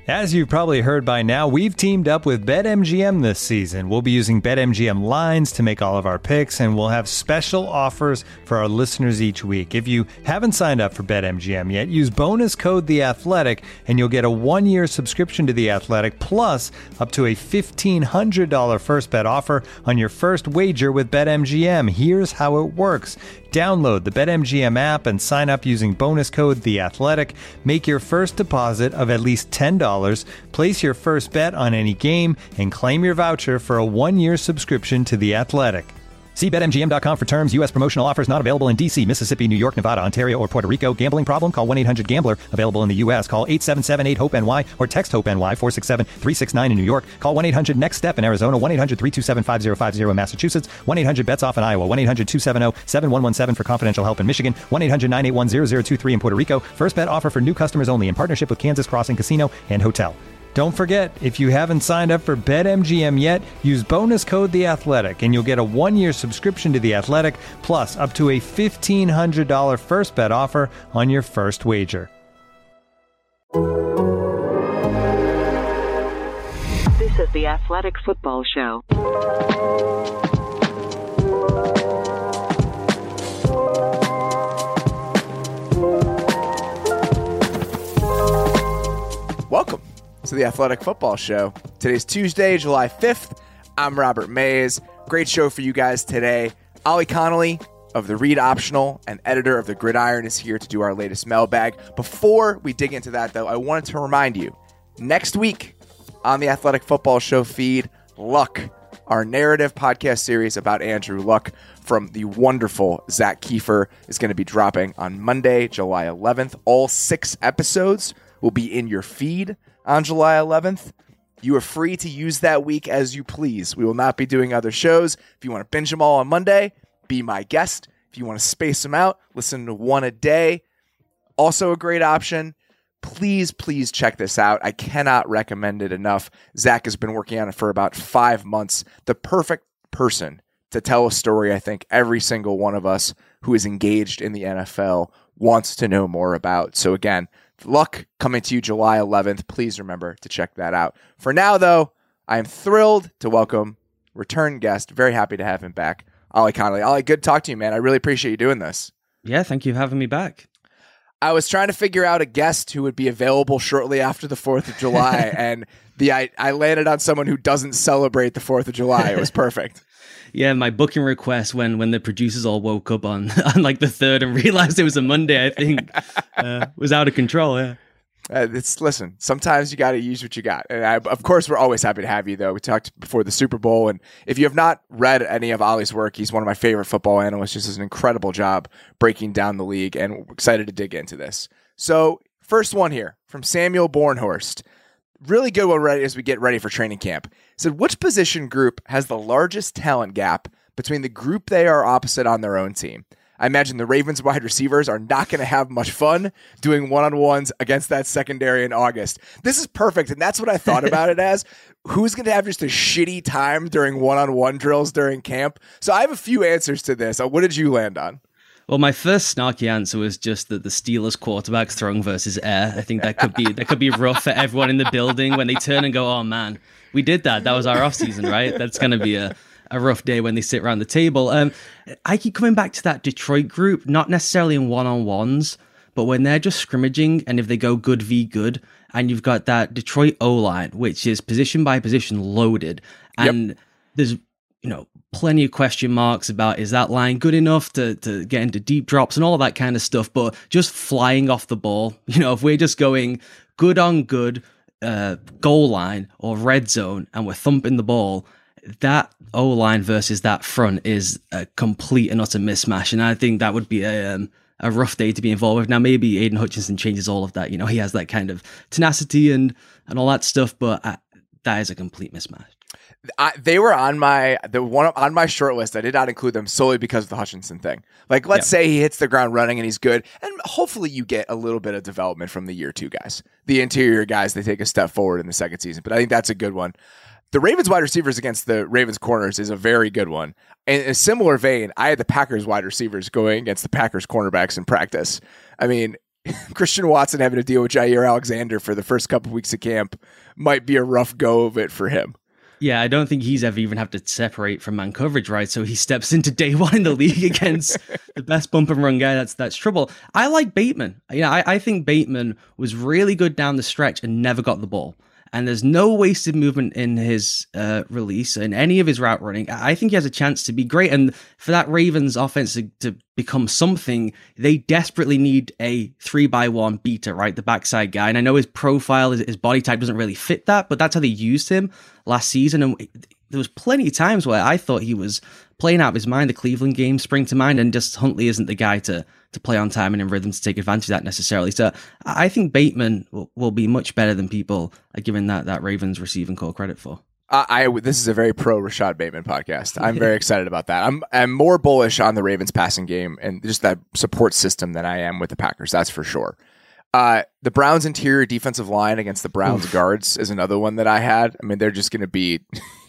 As you've probably heard by now, we've teamed up with BetMGM this season. We'll be using BetMGM lines to make all of our picks, and we'll have special offers for our listeners each week. If you haven't signed up for BetMGM yet, use bonus code The Athletic, and you'll get a 1-year subscription to The Athletic, plus up to a $1,500 first bet offer on your first wager with BetMGM. Here's how it works. Download the BetMGM app and sign up using bonus code The Athletic. Make your first deposit of at least $10. Place your first bet on any game and claim your voucher for a 1-year subscription to The Athletic. See BetMGM.com for terms. U.S. promotional offers not available in D.C., Mississippi, New York, Nevada, Ontario, or Puerto Rico. Gambling problem? Call 1-800-GAMBLER. Available in the U.S. Call 877-8-HOPE-NY or text HOPE-NY 467-369 in New York. Call 1-800-NEXT-STEP in Arizona. 1-800-327-5050 in Massachusetts. 1-800-BETS-OFF in Iowa. 1-800-270-7117 for confidential help in Michigan. 1-800-981-0023 in Puerto Rico. First bet offer for new customers only in partnership with Kansas Crossing Casino and Hotel. Don't forget, if you haven't signed up for BetMGM yet, use bonus code The Athletic, and you'll get a 1-year subscription to The Athletic, plus up to a $1,500 first bet offer on your first wager. This is The Athletic Football Show. Welcome to the Athletic Football Show. Today's Tuesday, July 5th. I'm Robert Mays. Great show for you guys today. Ollie Connolly of the Read Optional and editor of The Gridiron is here to do our latest mailbag. Before we dig into that, though, I wanted to remind you, next week on the Athletic Football Show feed, Luck, our narrative podcast series about Andrew Luck from the wonderful Zach Kiefer, is going to be dropping on Monday, July 11th. All 6 episodes will be in your feed on July 11th. You are free to use that week as you please. We will not be doing other shows. If you want to binge them all on Monday, be my guest. If you want to space them out, listen to one a day. Also a great option. Please check this out. I cannot recommend it enough. Zach has been working on it for about 5 months. The perfect person to tell a story I think every single one of us who is engaged in the NFL wants to know more about. So again, Luck coming to you July 11th. Please remember to check that out. For now, though, I am thrilled to welcome return guest. Very happy to have him back, Ollie Connolly. Ollie, good to talk to you, man. I really appreciate you doing this. Yeah, thank you for having me back. I was trying to figure out a guest who would be available shortly after the 4th of July, and I landed on someone who doesn't celebrate the 4th of July. It was perfect. Yeah, my booking request when the producers all woke up on like the 3rd and realized it was a Monday, I think, was out of control. Yeah. Listen, sometimes you got to use what you got. And of course, we're always happy to have you, though. We talked before the Super Bowl. And if you have not read any of Ollie's work, he's one of my favorite football analysts. Just does an incredible job breaking down the league. And we're excited to dig into this. So first one here from Samuel Bornhorst. Really good one as we get ready for training camp. Said, which position group has the largest talent gap between the group they are opposite on their own team? I imagine the Ravens wide receivers are not going to have much fun doing one-on-ones against that secondary in August. This is perfect, and that's what I thought about it as. Who's going to have just a shitty time during one-on-one drills during camp? So I have a few answers to this. What did you land on? Well, my first snarky answer was just that the Steelers quarterback's throwing versus air. I think that could be rough for everyone in the building when they turn and go, oh man, we did that. That was our offseason, right? That's going to be a rough day when they sit around the table. I keep coming back to that Detroit group, not necessarily in one-on-ones, but when they're just scrimmaging and if they go good v good, and you've got that Detroit O-line, which is position by position loaded, and there's plenty of question marks about is that line good enough to get into deep drops and all that kind of stuff, but just flying off the ball, if we're just going good on good goal line or red zone and we're thumping the ball, that O-line versus that front is a complete and utter mismatch, and I think that would be a rough day to be involved with. Now, maybe Aiden Hutchinson changes all of that. He has that kind of tenacity and all that stuff, but that is a complete mismatch. They were on my short list. I did not include them solely because of the Hutchinson thing. Like, let's say he hits the ground running and he's good, and hopefully you get a little bit of development from the year 2 guys. The interior guys, they take a step forward in the second season, but I think that's a good one. The Ravens wide receivers against the Ravens corners is a very good one. In a similar vein, I had the Packers wide receivers going against the Packers cornerbacks in practice. I mean, Christian Watson having to deal with Jair Alexander for the first couple weeks of camp might be a rough go of it for him. Yeah, I don't think he's ever even have to separate from man coverage, right? So he steps into day one in the league against the best bump and run guy. That's trouble. I like Bateman. I think Bateman was really good down the stretch and never got the ball. And there's no wasted movement in his release in any of his route running. I think he has a chance to be great. And for that Ravens offense to become something, they desperately need a 3x1 beater, right? The backside guy. And I know his profile, his body type doesn't really fit that, but that's how they used him last season. And there was plenty of times where I thought he was playing out of his mind. The Cleveland game spring to mind, and just Huntley isn't the guy to play on time and in rhythm to take advantage of that necessarily. So I think Bateman will be much better than people are giving that Ravens receiving core credit for. This is a very pro Rashad Bateman podcast. I'm very excited about that. I'm more bullish on the Ravens passing game and just that support system than I am with the Packers. That's for sure. The Browns interior defensive line against the Browns guards is another one that I had. I mean, they're just going to be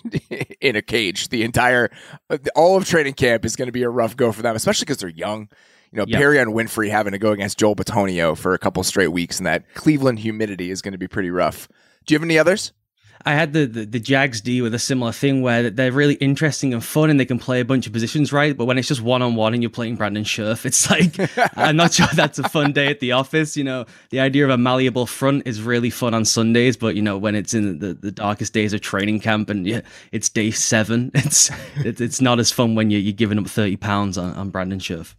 in a cage. All of training camp is going to be a rough go for them, especially because they're young. Perry and Winfrey having to go against Joel Bitonio for a couple straight weeks, and that Cleveland humidity is going to be pretty rough. Do you have any others? I had the Jags D with a similar thing where they're really interesting and fun and they can play a bunch of positions right, but when it's just one-on-one and you're playing Brandon Scherf, it's like, I'm not sure that's a fun day at the office. The idea of a malleable front is really fun on Sundays, but when it's in the darkest days of training camp and it's day 7, it's not as fun when you're giving up 30 pounds on Brandon Scherf.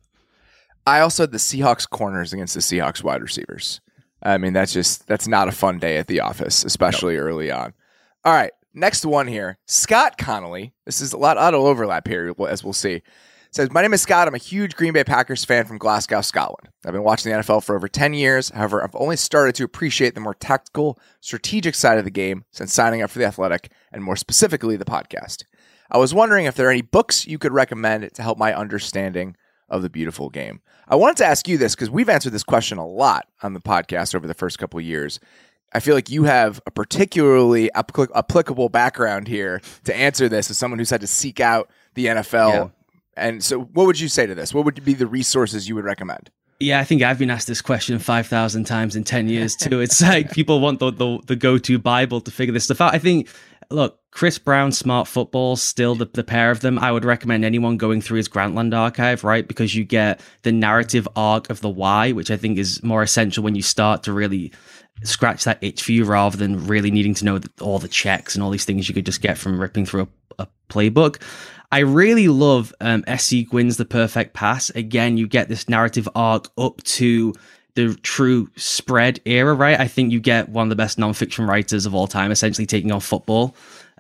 I also had the Seahawks corners against the Seahawks wide receivers. I mean, that's not a fun day at the office, especially early on. All right, next one here. Scott Connolly. This is a lot of overlap here, as we'll see. Says, my name is Scott. I'm a huge Green Bay Packers fan from Glasgow, Scotland. I've been watching the NFL for over 10 years. However, I've only started to appreciate the more tactical, strategic side of the game since signing up for The Athletic, and more specifically, the podcast. I was wondering if there are any books you could recommend to help my understanding of the beautiful game. I wanted to ask you this because we've answered this question a lot on the podcast over the first couple of years. I feel like you have a particularly applicable background here to answer this as someone who's had to seek out the NFL. Yeah. And so what would you say to this? What would be the resources you would recommend? Yeah, I think I've been asked this question 5,000 times in 10 years too. It's like people want the go-to Bible to figure this stuff out. I think, look, Chris Brown, Smart Football, still the pair of them. I would recommend anyone going through his Grantland archive, right? Because you get the narrative arc of the why, which I think is more essential when you start to really scratch that itch for you rather than really needing to know all the checks and all these things you could just get from ripping through a playbook. I really love S.C. Gwynn's The Perfect Pass. Again, you get this narrative arc up to the true spread era, right? I think you get one of the best nonfiction writers of all time, essentially taking on football.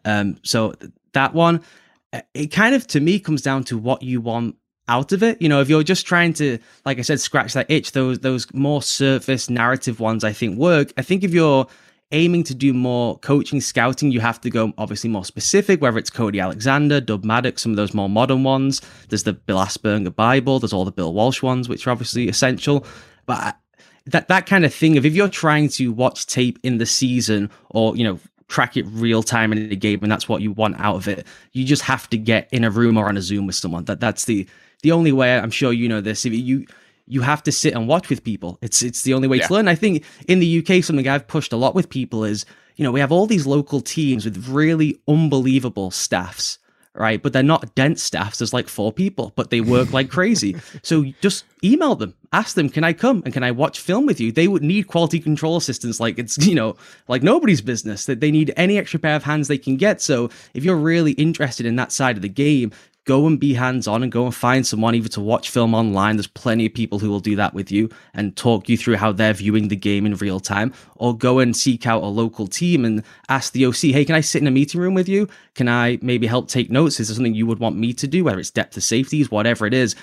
So that one, it kind of, to me, comes down to what you want out of it. If you're just trying to, like I said, scratch that itch, those more surface narrative ones, I think work. I think if you're aiming to do more coaching, scouting, you have to go obviously more specific, whether it's Cody Alexander, Dub Maddox, some of those more modern ones. There's the Bill Asperger Bible. There's all the Bill Walsh ones, which are obviously essential. But that kind of thing, if you're trying to watch tape in the season or, track it real time in the game, and that's what you want out of it, you just have to get in a room or on a Zoom with someone. That's the only way. I'm sure you know this. If you have to sit and watch with people. It's the only way to learn. I think in the UK, something I've pushed a lot with people is, we have all these local teams with really unbelievable staffs, right? But they're not dense staffs. There's like 4 people, but they work like crazy. So just email them, ask them, can I come and can I watch film with you? They would need quality control assistants like it's, like nobody's business, that they need any extra pair of hands they can get. So if you're really interested in that side of the game, go and be hands-on and go and find someone either to watch film online. There's plenty of people who will do that with you and talk you through how they're viewing the game in real time, or go and seek out a local team and ask the OC, hey, can I sit in a meeting room with you? Can I maybe help take notes? Is there something you would want me to do, whether it's depth of safeties, whatever it is?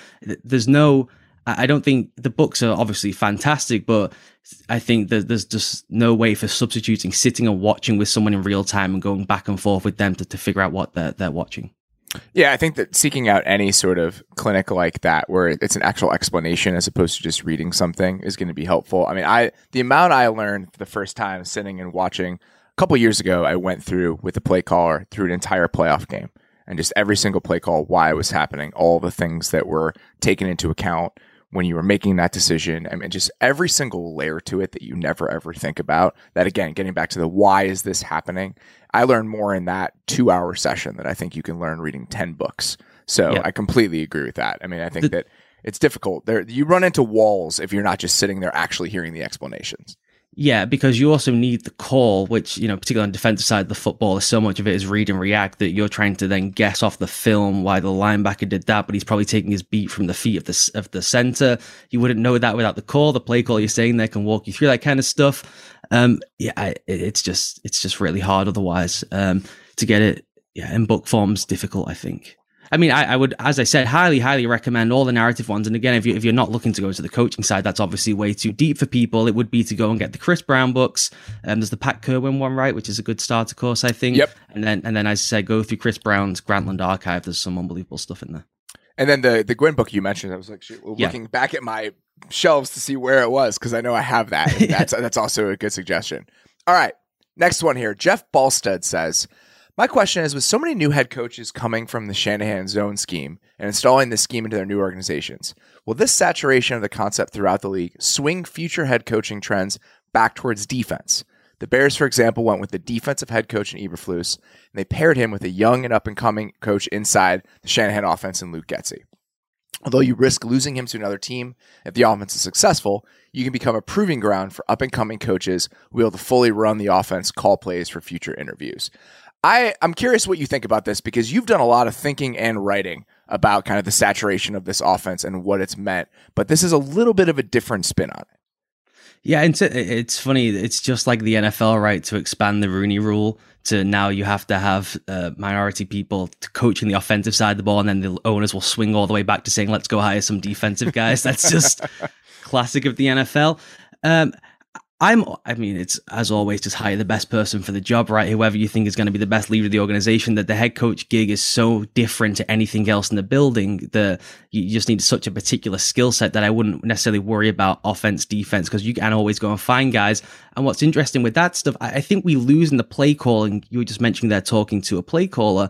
I don't think the books are obviously fantastic, but I think that there's just no way for substituting sitting and watching with someone in real time and going back and forth with them to figure out what they're watching. Yeah, I think that seeking out any sort of clinic like that, where it's an actual explanation as opposed to just reading something, is going to be helpful. I mean, the amount I learned for the first time sitting and watching, a couple of years ago, I went through with the play caller through an entire playoff game, and just every single play call, why it was happening, all the things that were taken into account when you were making that decision. I mean, just every single layer to it that you never ever think about. That, again, getting back to the why is this happening? I learned more in that 2-hour session than I think you can learn reading 10 books. So I completely agree with that. I mean, I think that it's difficult. You run into walls if you're not just sitting there actually hearing the explanations. Yeah, because you also need the call, which, particularly on the defensive side of the football, so much of it is read and react that you're trying to then guess off the film why the linebacker did that, but he's probably taking his beat from the feet of the center. You wouldn't know that without the call. The play call you're saying there can walk you through that kind of stuff. It's just really hard otherwise. To get it in book form's difficult, I think. I mean, I would, as I said, highly, highly recommend all the narrative ones. And again, if you're not looking to go to the coaching side, that's obviously way too deep for people. It would be to go and get the Chris Brown books. There's the Pat Kerwin one, right, which is a good starter course, I think. Yep. And then, as I said, go through Chris Brown's Grantland archive. There's some unbelievable stuff in there. And then the Gwyn book you mentioned, I was like looking back at my shelves to see where it was, because I know I have that. And that's also a good suggestion. All right, next one here. Jeff Balstead says, my question is, with so many new head coaches coming from the Shanahan zone scheme and installing this scheme into their new organizations, will this saturation of the concept throughout the league swing future head coaching trends back towards defense? The Bears, for example, went with the defensive head coach in Eberflus, and they paired him with a young and up-and-coming coach inside the Shanahan offense in Luke Getsy. Although you risk losing him to another team, if the offense is successful, you can become a proving ground for up-and-coming coaches who will be able to fully run the offense, call plays for future interviews. I'm curious what you think about this, because you've done a lot of thinking and writing about kind of the saturation of this offense and what it's meant, but this is a little bit of a different spin on it. Yeah, and it's funny. It's just like the NFL, right? To expand the Rooney Rule to now you have to have minority people coaching the offensive side of the ball, and then the owners will swing all the way back to saying, let's go hire some defensive guys. That's just classic of the NFL. It's as always, just hire the best person for the job, right? Whoever you think is going to be the best leader of the organization. That the head coach gig is so different to anything else in the building that you just need such a particular skill set that I wouldn't necessarily worry about offense, defense, because you can always go and find guys. And what's interesting with that stuff, I think we lose in the play calling. You were just mentioning there talking to a play caller.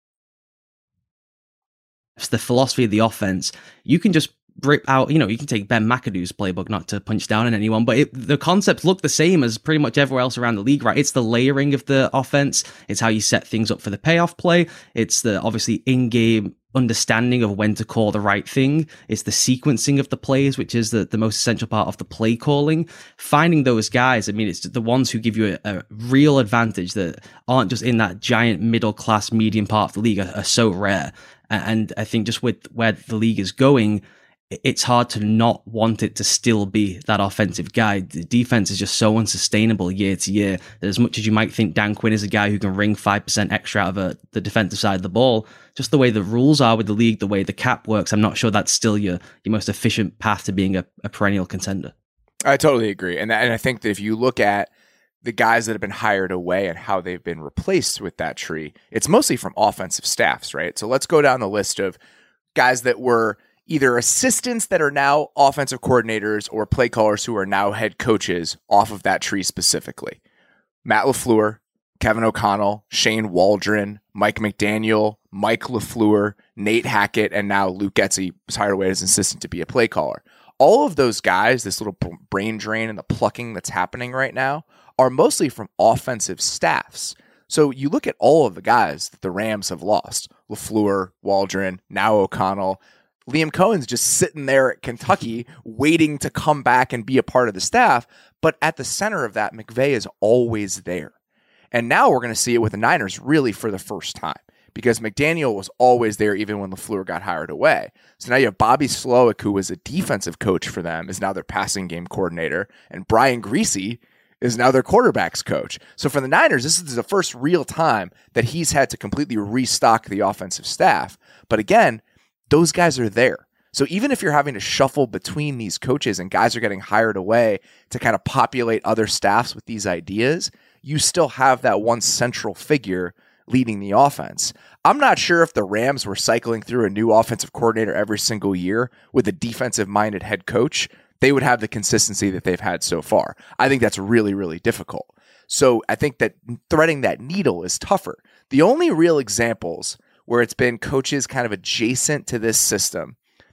It's the philosophy of the offense. You can just rip out, you can take Ben McAdoo's playbook, not to punch down on anyone, but the concepts look the same as pretty much everywhere else around the league, right? It's the layering of the offense. It's how you set things up for the payoff play. It's the obviously in-game understanding of when to call the right thing. It's the sequencing of the plays, which is the most essential part of the play calling. Finding those guys, it's the ones who give you a real advantage that aren't just in that giant middle-class medium part of the league are so rare. And I think just with where the league is going, it's hard to not want it to still be that offensive guy. The defense is just so unsustainable year to year that as much as you might think Dan Quinn is a guy who can wring 5% extra out of the defensive side of the ball, just the way the rules are with the league, the way the cap works, I'm not sure that's still your most efficient path to being a perennial contender. I totally agree. And I think that if you look at the guys that have been hired away and how they've been replaced with that tree, it's mostly from offensive staffs, right? So let's go down the list of guys that were either assistants that are now offensive coordinators or play callers who are now head coaches off of that tree specifically. Matt LaFleur, Kevin O'Connell, Shane Waldron, Mike McDaniel, Mike LaFleur, Nate Hackett, and now Luke Getsy was hired away as an assistant to be a play caller. All of those guys, this little brain drain and the plucking that's happening right now, are mostly from offensive staffs. So you look at all of the guys that the Rams have lost, LaFleur, Waldron, now O'Connell. Liam Cohen's just sitting there at Kentucky waiting to come back and be a part of the staff. But at the center of that, McVay is always there. And now we're going to see it with the Niners really for the first time, because McDaniel was always there even when LaFleur got hired away. So now you have Bobby Slowick, who was a defensive coach for them, is now their passing game coordinator. And Brian Griese is now their quarterback's coach. So for the Niners, this is the first real time that he's had to completely restock the offensive staff. But again, those guys are there. So even if you're having to shuffle between these coaches and guys are getting hired away to kind of populate other staffs with these ideas, you still have that one central figure leading the offense. I'm not sure if the Rams were cycling through a new offensive coordinator every single year with a defensive-minded head coach, they would have the consistency that they've had so far. I think that's really, really difficult. So I think that threading that needle is tougher. The only real examples where it's been coaches kind of adjacent to this system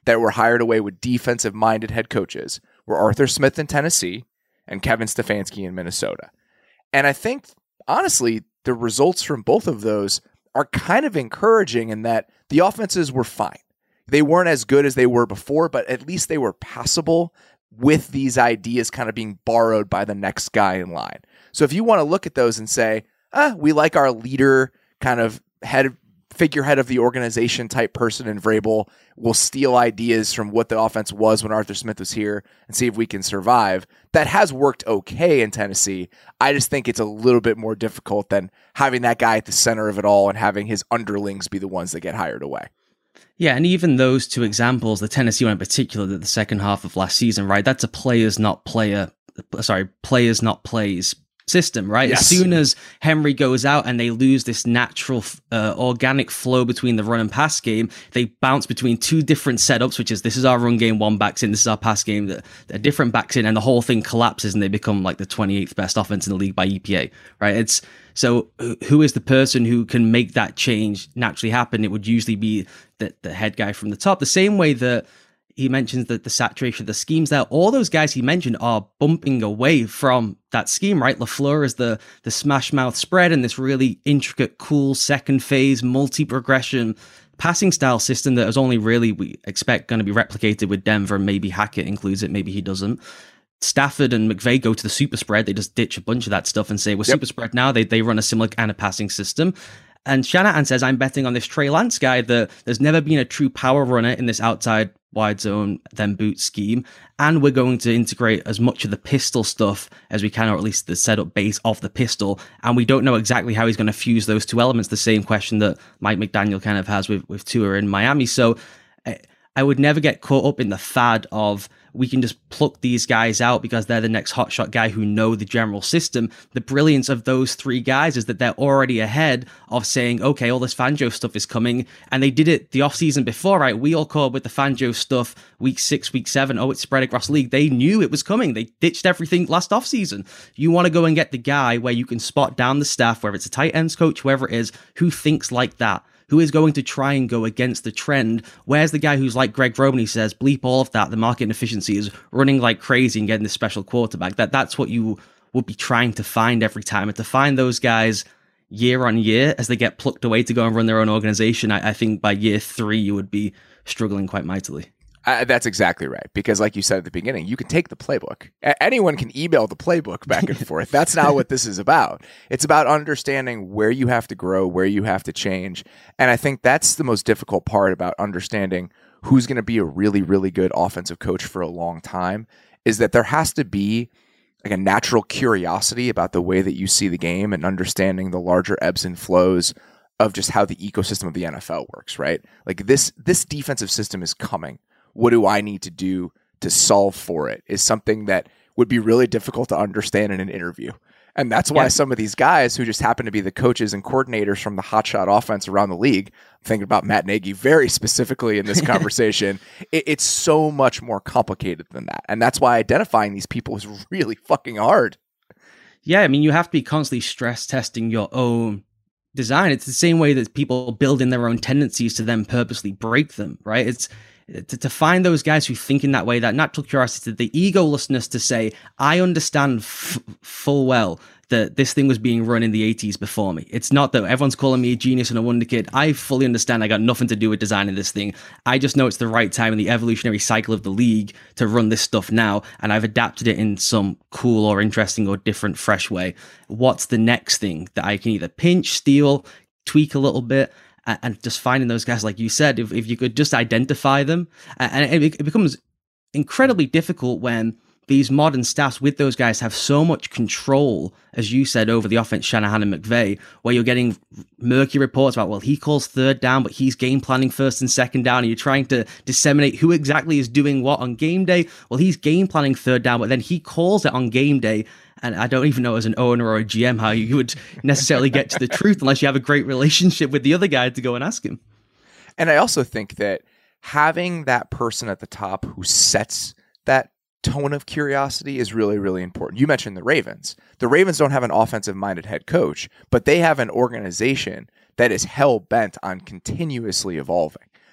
that were hired away with defensive-minded head coaches were Arthur Smith in Tennessee and Kevin Stefanski in Minnesota. And I think, honestly, the results from both of those are kind of encouraging in that the offenses were fine. They weren't as good as they were before, but at least they were passable with these ideas kind of being borrowed by the next guy in line. So if you want to look at those and say, we like our leader, kind of figurehead of the organization type person in Vrabel, we'll steal ideas from what the offense was when Arthur Smith was here and see if we can survive. That has worked okay in Tennessee. I just think it's a little bit more difficult than having that guy at the center of it all and having his underlings be the ones that get hired away. Yeah, and even those two examples, the Tennessee one in particular, the second half of last season, right? That's a players not plays system, right? Yes. As soon as Henry goes out and they lose this natural organic flow between the run and pass game, they bounce between two different setups, which is this is our run game, one backs in, this is our pass game, they're different backs in, and the whole thing collapses and they become like the 28th best offense in the league by EPA, right? So who is the person who can make that change naturally happen? It would usually be the head guy from the top. The same way that he mentions that the saturation of the schemes there, all those guys he mentioned are bumping away from that scheme, right? LaFleur is the smash mouth spread and this really intricate, cool second phase, multi-progression passing style system that is only really, we expect, going to be replicated with Denver. Maybe Hackett includes it, maybe he doesn't. Stafford and McVay go to the super spread. They just ditch a bunch of that stuff and say, we're super spread now. They run a similar kind of passing system. And Shanahan says, I'm betting on this Trey Lance guy that there's never been a true power runner in this outside wide zone, then boot scheme. And we're going to integrate as much of the pistol stuff as we can, or at least the setup base of the pistol. And we don't know exactly how he's going to fuse those two elements. The same question that Mike McDaniel kind of has with Tua in Miami. So I would never get caught up in the fad of we can just pluck these guys out because they're the next hotshot guy who know the general system. The brilliance of those three guys is that they're already ahead of saying, okay, all this Fangio stuff is coming. And they did it the offseason before, right? We all caught up with the Fangio stuff week 6, week 7. Oh, it's spread across the league. They knew it was coming. They ditched everything last offseason. You want to go and get the guy where you can spot down the staff, whether it's a tight ends coach, whoever it is, who thinks like that, who is going to try and go against the trend. Where's the guy who's like Greg Roman? He says, bleep all of that. The market inefficiency is running like crazy and getting this special quarterback. That's what you would be trying to find every time. And to find those guys year on year as they get plucked away to go and run their own organization, I think by year 3, you would be struggling quite mightily. That's exactly right. Because like you said at the beginning, you can take the playbook. Anyone can email the playbook back and forth. That's not what this is about. It's about understanding where you have to grow, where you have to change. And I think that's the most difficult part about understanding who's going to be a really, really good offensive coach for a long time, is that there has to be like a natural curiosity about the way that you see the game and understanding the larger ebbs and flows of just how the ecosystem of the NFL works, right? Like this defensive system is coming. What do I need to do to solve for it is something that would be really difficult to understand in an interview. And that's why some of these guys who just happen to be the coaches and coordinators from the hotshot offense around the league, I'm thinking about Matt Nagy very specifically in this conversation, it's so much more complicated than that. And that's why identifying these people is really fucking hard. Yeah, I mean, you have to be constantly stress testing your own design. It's the same way that people build in their own tendencies to then purposely break them, right? It's to find those guys who think in that way, that natural curiosity, the egolessness to say, I understand full well that this thing was being run in the 80s before me. It's not that everyone's calling me a genius and a wonder kid. I fully understand I got nothing to do with designing this thing. I just know it's the right time in the evolutionary cycle of the league to run this stuff now, and I've adapted it in some cool or interesting or different, fresh way. What's the next thing that I can either pinch, steal, tweak a little bit? And just finding those guys, like you said, if you could just identify them, and it becomes incredibly difficult when these modern staffs with those guys have so much control, as you said, over the offense, Shanahan and McVay, where you're getting murky reports about, well, he calls third down, but he's game planning first and second down, and you're trying to disseminate who exactly is doing what on game day. Well, he's game planning third down, but then he calls it on game day. And I don't even know as an owner or a GM how you would necessarily get to the truth unless you have a great relationship with the other guy to go and ask him. And I also think that having that person at the top who sets that tone of curiosity is really, really important. You mentioned the Ravens. The Ravens don't have an offensive-minded head coach, but they have an organization that is hell-bent on continuously evolving.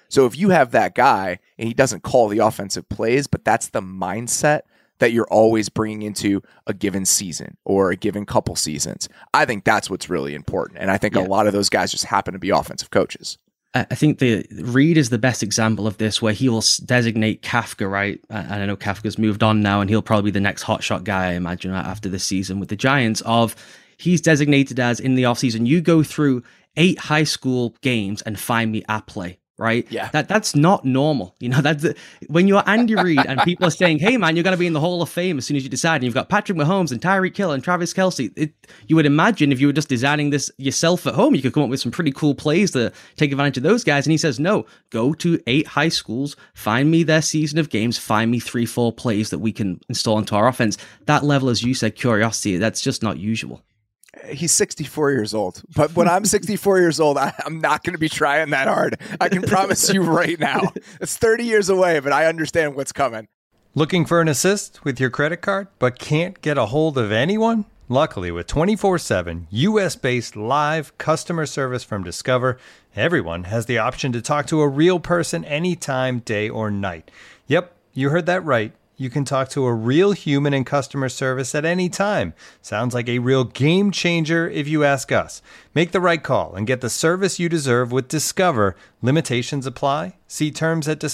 So if you have that guy and he doesn't call the offensive plays, but that's the mindset that you're always bringing into a given season or a given couple seasons, I think that's what's really important. And I think a lot of those guys just happen to be offensive coaches. I think the Reed is the best example of this, where he will designate Kafka, right? And I know Kafka's moved on now, and he'll probably be the next hotshot guy, I imagine, after this season with the Giants. He's designated as, in the offseason, you go through 8 high school games and find me a play. Right? Yeah. That's not normal. That's when you're Andy Reid and people are saying, hey man, you're going to be in the Hall of Fame as soon as you decide, and you've got Patrick Mahomes and Tyreek Hill and Travis Kelce. You would imagine if you were just designing this yourself at home, you could come up with some pretty cool plays to take advantage of those guys. And he says, no, go to 8 high schools, find me their season of games, find me 3-4 plays that we can install into our offense. That level, as you said, curiosity, that's just not usual. He's 64 years old, but when I'm 64 years old, I'm not going to be trying that hard. I can promise you right now. It's 30 years away, but I understand what's coming. Looking for an assist with your credit card, but can't get a hold of anyone? Luckily, with 24/7 U.S.-based live customer service from Discover, everyone has the option to talk to a real person anytime, day or night. Yep, you heard that right. You can talk to a real human in customer service at any time. Sounds like a real game changer if you ask us. Make the right call and get the service you deserve with Discover. Limitations apply. See terms at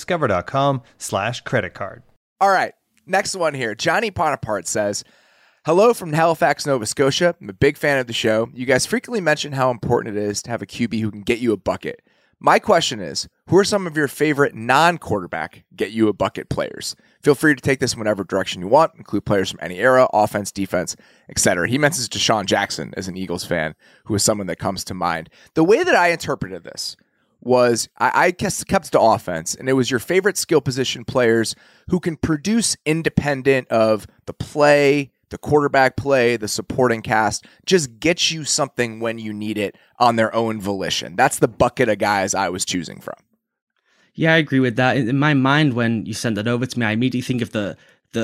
discover.com/creditcard. All right, next one here. Johnny Bonaparte says, hello from Halifax, Nova Scotia. I'm a big fan of the show. You guys frequently mention how important it is to have a QB who can get you a bucket. My question is, who are some of your favorite non-quarterback get-you-a-bucket players? Feel free to take this in whatever direction you want, include players from any era, offense, defense, etc. He mentions Deshaun Jackson as an Eagles fan, who is someone that comes to mind. The way that I interpreted this was, I kept it to offense, and it was your favorite skill position players who can produce independent of the play, the quarterback play, the supporting cast, just get you something when you need it on their own volition. That's the bucket of guys I was choosing from. Yeah, I agree with that. In my mind, when you send that over to me, I immediately think of the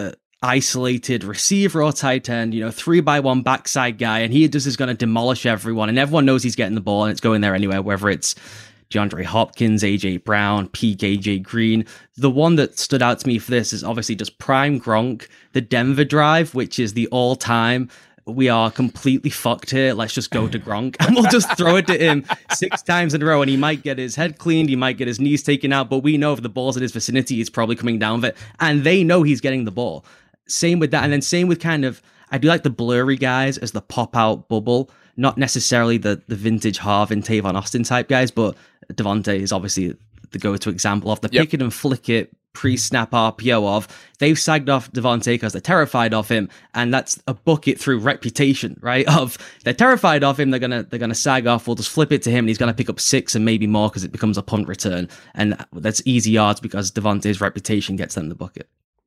isolated receiver or tight end, 3-by-1 backside guy, and he just is going to demolish everyone, and everyone knows he's getting the ball, and it's going there anyway, whether it's DeAndre Hopkins, AJ Brown, peak AJ Green. The one that stood out to me for this is obviously just prime Gronk, the Denver drive, which is the all-time, we are completely fucked here, let's just go to Gronk, and we'll just throw it to him 6 times in a row, and he might get his head cleaned, he might get his knees taken out, but we know if the ball's in his vicinity, he's probably coming down with it, and they know he's getting the ball. Same with that, and then same with I do like the blurry guys as the pop-out bubble, not necessarily the vintage Harvin, Tavon Austin type guys, but Devontae is obviously the go-to example of the pick it and flick it pre-snap RPO of they've sagged off Devontae because they're terrified of him, and that's a bucket through reputation, right? Of they're terrified of him, they're gonna sag off. We'll just flip it to him, and he's gonna pick up 6 and maybe more because it becomes a punt return, and that's easy yards because Devontae's reputation gets them the bucket.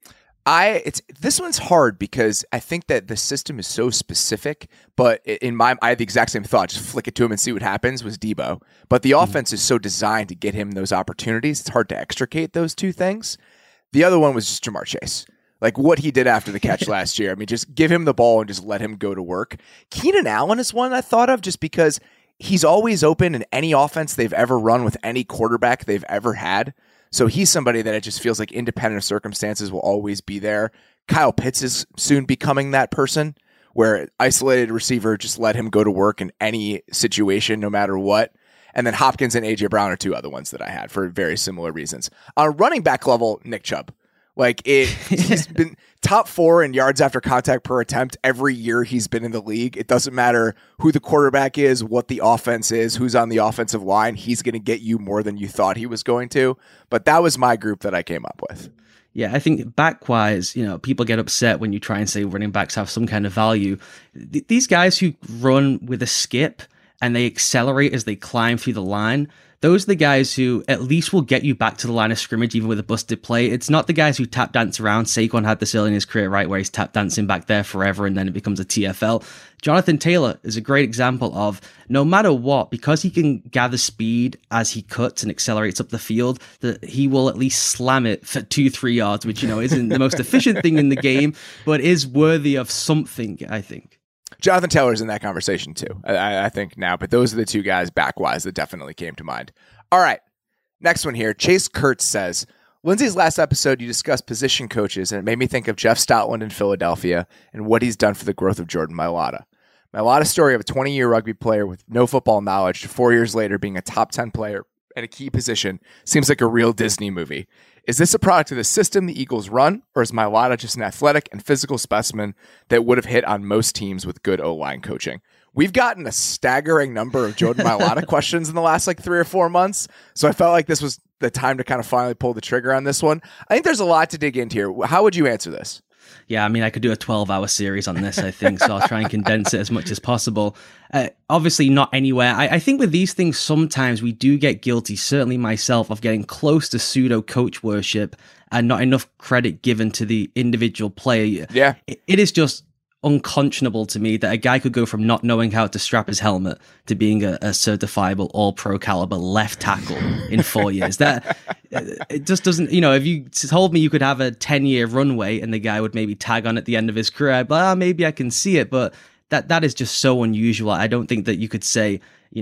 This one's hard because I think that the system is so specific, but I had the exact same thought. Just flick it to him and see what happens was Debo. But the offense is so designed to get him those opportunities. It's hard to extricate those two things. The other one was just Jamar Chase. Like what he did after the catch last year. I mean, just give him the ball and just let him go to work. Keenan Allen is one I thought of just because he's always open in any offense they've ever run with any quarterback they've ever had. So he's somebody that it just feels like independent of circumstances will always be there. Kyle Pitts is soon becoming that person where isolated receiver, just let him go to work in any situation, no matter what. And then Hopkins and AJ Brown are 2 other ones that I had for very similar reasons. On a running back level, Nick Chubb. He's been top 4 in yards after contact per attempt every year he's been in the league. It doesn't matter who the quarterback is, what the offense is, who's on the offensive line. He's going to get you more than you thought he was going to. But that was my group that I came up with. Yeah, I think back-wise, people get upset when you try and say running backs have some kind of value. These guys who run with a skip and they accelerate as they climb through the line, those are the guys who at least will get you back to the line of scrimmage, even with a busted play. It's not the guys who tap dance around. Saquon had this early in his career, right, where he's tap dancing back there forever and then it becomes a TFL. Jonathan Taylor is a great example of no matter what, because he can gather speed as he cuts and accelerates up the field, that he will at least slam it for 2-3 yards, which, isn't the most efficient thing in the game, but is worthy of something, I think. Jonathan Taylor's in that conversation too, I think now, but those are the 2 guys back-wise that definitely came to mind. All right, Next one here. Chase Kurtz says, Lindsay's last episode, you discussed position coaches, and it made me think of Jeff Stoutland in Philadelphia and what he's done for the growth of Jordan Mailata. Mailata's story of a 20-year rugby player with no football knowledge to 4 years later being a top 10 player at a key position seems like a real Disney movie. Is this a product of the system the Eagles run, or is Mailata just an athletic and physical specimen that would have hit on most teams with good O-line coaching? We've gotten a staggering number of Jordan Mailata questions in the last 3 or 4 months, so I felt like this was the time to kind of finally pull the trigger on this one. I think there's a lot to dig into here. How would you answer this? Yeah, I mean, I could do a 12-hour series on this, I think, so I'll try and condense it as much as possible. Obviously, not anywhere. I think with these things, sometimes we do get guilty, certainly myself, of getting close to pseudo-coach worship and not enough credit given to the individual player. Yeah. It is just unconscionable to me that a guy could go from not knowing how to strap his helmet to being a certifiable all-pro caliber left tackle in 4 years. That it just doesn't, if you told me you could have a 10-year runway and the guy would maybe tag on at the end of his career, I'd be like, maybe I can see it, but that is just so unusual. I don't think that you could say,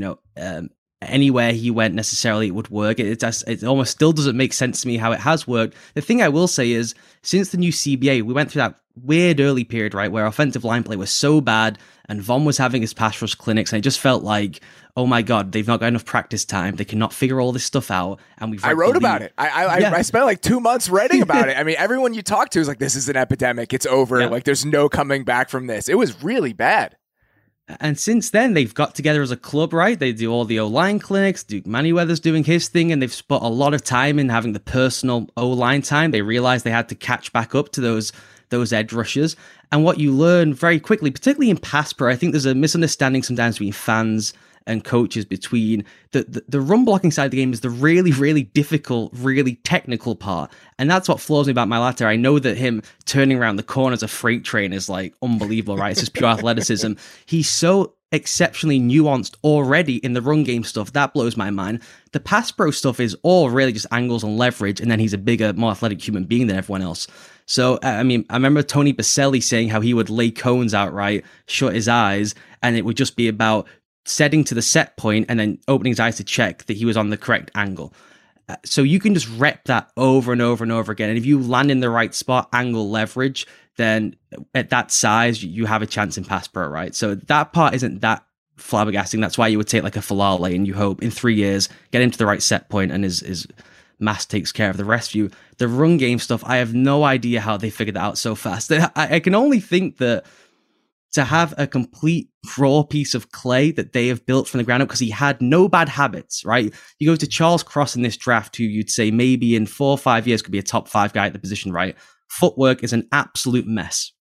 anywhere he went necessarily it would work. It almost still doesn't make sense to me how it has worked. The thing I will say is, since the new CBA, we went through that weird early period, right, where offensive line play was so bad and Von was having his pass rush clinics, and it just felt like, oh my God, they've not got enough practice time. They cannot figure all this stuff out. And I wrote about it. I spent 2 months writing about it. I mean, everyone you talk to is like, this is an epidemic. It's over. Yeah. There's no coming back from this. It was really bad. And since then, they've got together as a club, right? They do all the O-line clinics. Duke Manyweather's doing his thing, and they've spent a lot of time in having the personal O-line time. They realized they had to catch back up to those edge rushers. And what you learn very quickly, particularly in pass pro, I think there's a misunderstanding sometimes between fans and coaches between the run blocking side of the game is the really, really difficult, really technical part. And that's what floors me about Mailata. I know that him turning around the corner as a freight train is unbelievable, right? It's just pure athleticism. He's so exceptionally nuanced already in the run game stuff. That blows my mind. The pass pro stuff is all really just angles and leverage. And then he's a bigger, more athletic human being than everyone else. So, I mean, I remember Tony Baselli saying how he would lay cones outright, shut his eyes, and it would just be about setting to the set point and then opening his eyes to check that he was on the correct angle. So you can just rep that over and over and over again. And if you land in the right spot, angle, leverage, then at that size, you have a chance in pass pro, right? So that part isn't that flabbergasting. That's why you would take a Falale and you hope in 3 years, get him to the right set point and his mass takes care of the rest of you. The run game stuff, I have no idea how they figured that out so fast. I can only think that to have a complete raw piece of clay that they have built from the ground up, because he had no bad habits, right? You go to Charles Cross in this draft, who you'd say maybe in 4 or 5 years could be a top 5 guy at the position, right? Footwork is an absolute mess.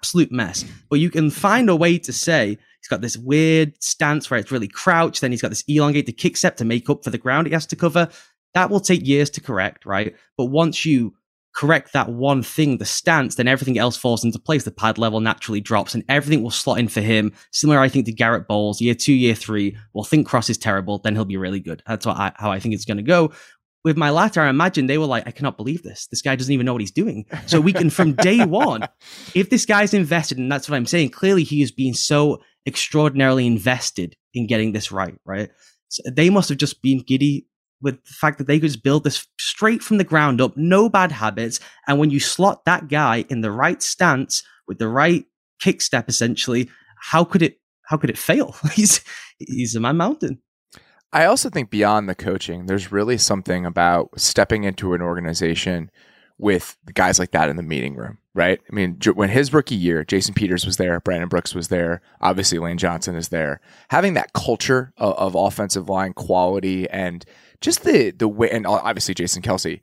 But you can find a way to say he's got this weird stance where it's really crouched, then he's got this elongated kick step to make up for the ground he has to cover. That will take years to correct, right? But once you correct that one thing, the stance, then everything else falls into place. The pad level naturally drops and everything will slot in for him. Similar, I think, to Garrett Bowles, year 2, year 3. We'll think Cross is terrible, then he'll be really good. That's how I think it's going to go. With Mailata, I imagine they were like, I cannot believe this. This guy doesn't even know what he's doing. So we can, from day one, if this guy's invested, and that's what I'm saying, clearly he is being so extraordinarily invested in getting this right? So they must have just been giddy with the fact that they could just build this straight from the ground up, no bad habits. And when you slot that guy in the right stance with the right kick step, essentially, how could it fail? He's a man mountain. I also think beyond the coaching, there's really something about stepping into an organization with guys like that in the meeting room, right? I mean, when his rookie year, Jason Peters was there, Brandon Brooks was there, obviously Lane Johnson is there. Having that culture of offensive line quality and just the way, and obviously Jason Kelce.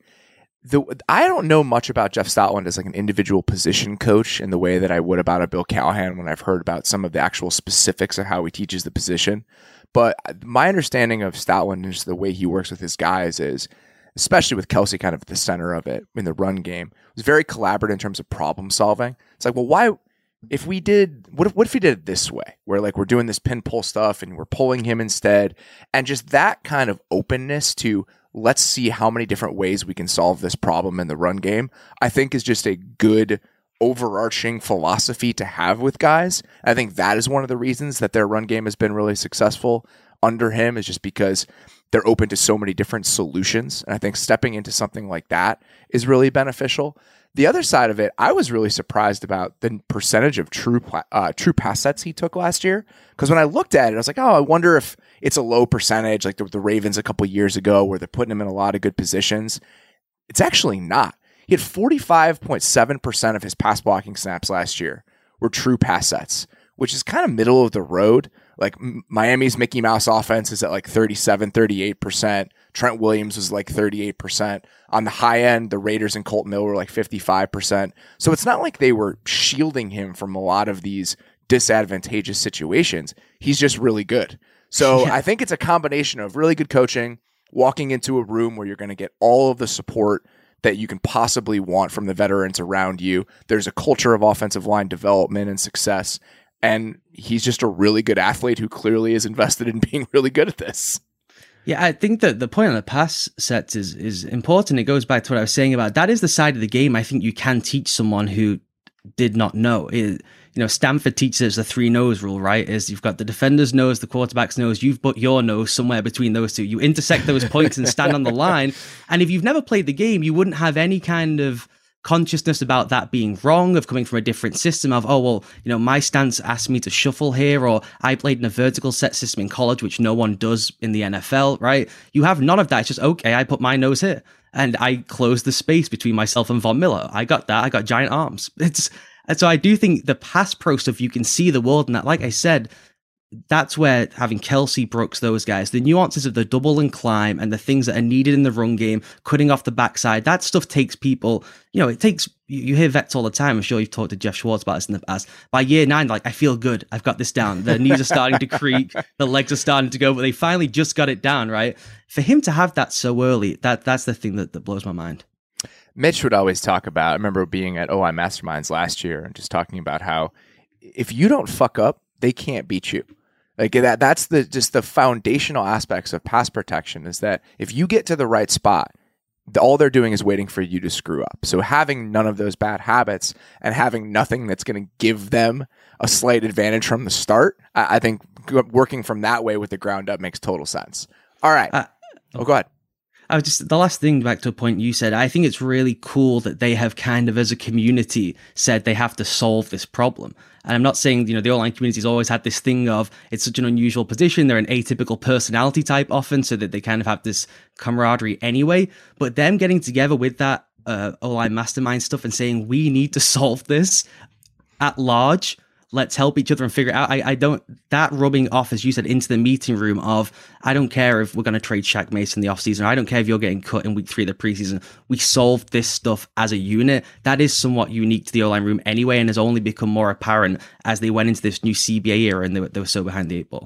I don't know much about Jeff Stoutland as an individual position coach in the way that I would about a Bill Callahan when I've heard about some of the actual specifics of how he teaches the position. But my understanding of Stoutland and just the way he works with his guys is, especially with Kelce kind of at the center of it in the run game, it was very collaborative in terms of problem solving. It's like, well, why, if we did, what if we did it this way, where we're doing this pin pull stuff and we're pulling him instead, and just that kind of openness to let's see how many different ways we can solve this problem in the run game, I think is just a good overarching philosophy to have with guys. I think that is one of the reasons that their run game has been really successful under him is just because they're open to so many different solutions. And I think stepping into something like that is really beneficial. The other side of it, I was really surprised about the percentage of true pass sets he took last year. Because when I looked at it, I was like, oh, I wonder if it's a low percentage like the Ravens a couple years ago where they're putting him in a lot of good positions. It's actually not. He had 45.7% of his pass blocking snaps last year were true pass sets, which is kind of middle of the road. Like Miami's Mickey Mouse offense is at like 37, 38%. Trent Williams was like 38%. On the high end, the Raiders and Colt Miller were like 55%. So it's not like they were shielding him from a lot of these disadvantageous situations. He's just really good. So I think it's a combination of really good coaching, walking into a room where you're going to get all of the support that you can possibly want from the veterans around you. There's a culture of offensive line development and success. And he's just a really good athlete who clearly is invested in being really good at this. Yeah, I think that the point on the pass sets is important. It goes back to what I was saying about that is the side of the game I think you can teach someone who did not know. Stanford teaches the 3 nose rule, right? Is you've got the defender's nose, the quarterback's nose, you've put your nose somewhere between those two. You intersect those points and stand on the line. And if you've never played the game, you wouldn't have any kind of consciousness about that being wrong, of coming from a different system of, my stance asked me to shuffle here, or I played in a vertical set system in college, which no one does in the NFL, right? You have none of that. It's just, okay, I put my nose here and I closed the space between myself and Von Miller. I got that. I got giant arms. And so I do think the pass pro stuff, you can see the world in that. Like I said, that's where having Kelsey, Brooks, those guys, the nuances of the double and climb and the things that are needed in the run game, cutting off the backside, that stuff takes people, you hear vets all the time. I'm sure you've talked to Jeff Schwartz about this in the past. By year 9, like, I feel good. I've got this down. The knees are starting to creak. The legs are starting to go, but they finally just got it down, right? For him to have that so early, that's the thing that blows my mind. Mitch would always talk about, I remember being at OI Masterminds last year and just talking about how if you don't fuck up, they can't beat you. Like that's just the foundational aspects of pass protection is that if you get to the right spot, all they're doing is waiting for you to screw up. So having none of those bad habits and having nothing that's going to give them a slight advantage from the start, I think working from that way with the ground up makes total sense. All right. Go ahead. The last thing, back to a point you said, I think it's really cool that they have kind of, as a community, said they have to solve this problem. And I'm not saying, the O-line community's always had this thing of, it's such an unusual position, they're an atypical personality type often, so that they kind of have this camaraderie anyway. But them getting together with that O-line mastermind stuff and saying, we need to solve this at large, let's help each other and figure it out. That rubbing off, as you said, into the meeting room of, I don't care if we're going to trade Shaq Mason in the offseason, or I don't care if you're getting cut in week 3 of the preseason. We solved this stuff as a unit. That is somewhat unique to the O-line room anyway, and has only become more apparent as they went into this new CBA era and they were so behind the 8 ball.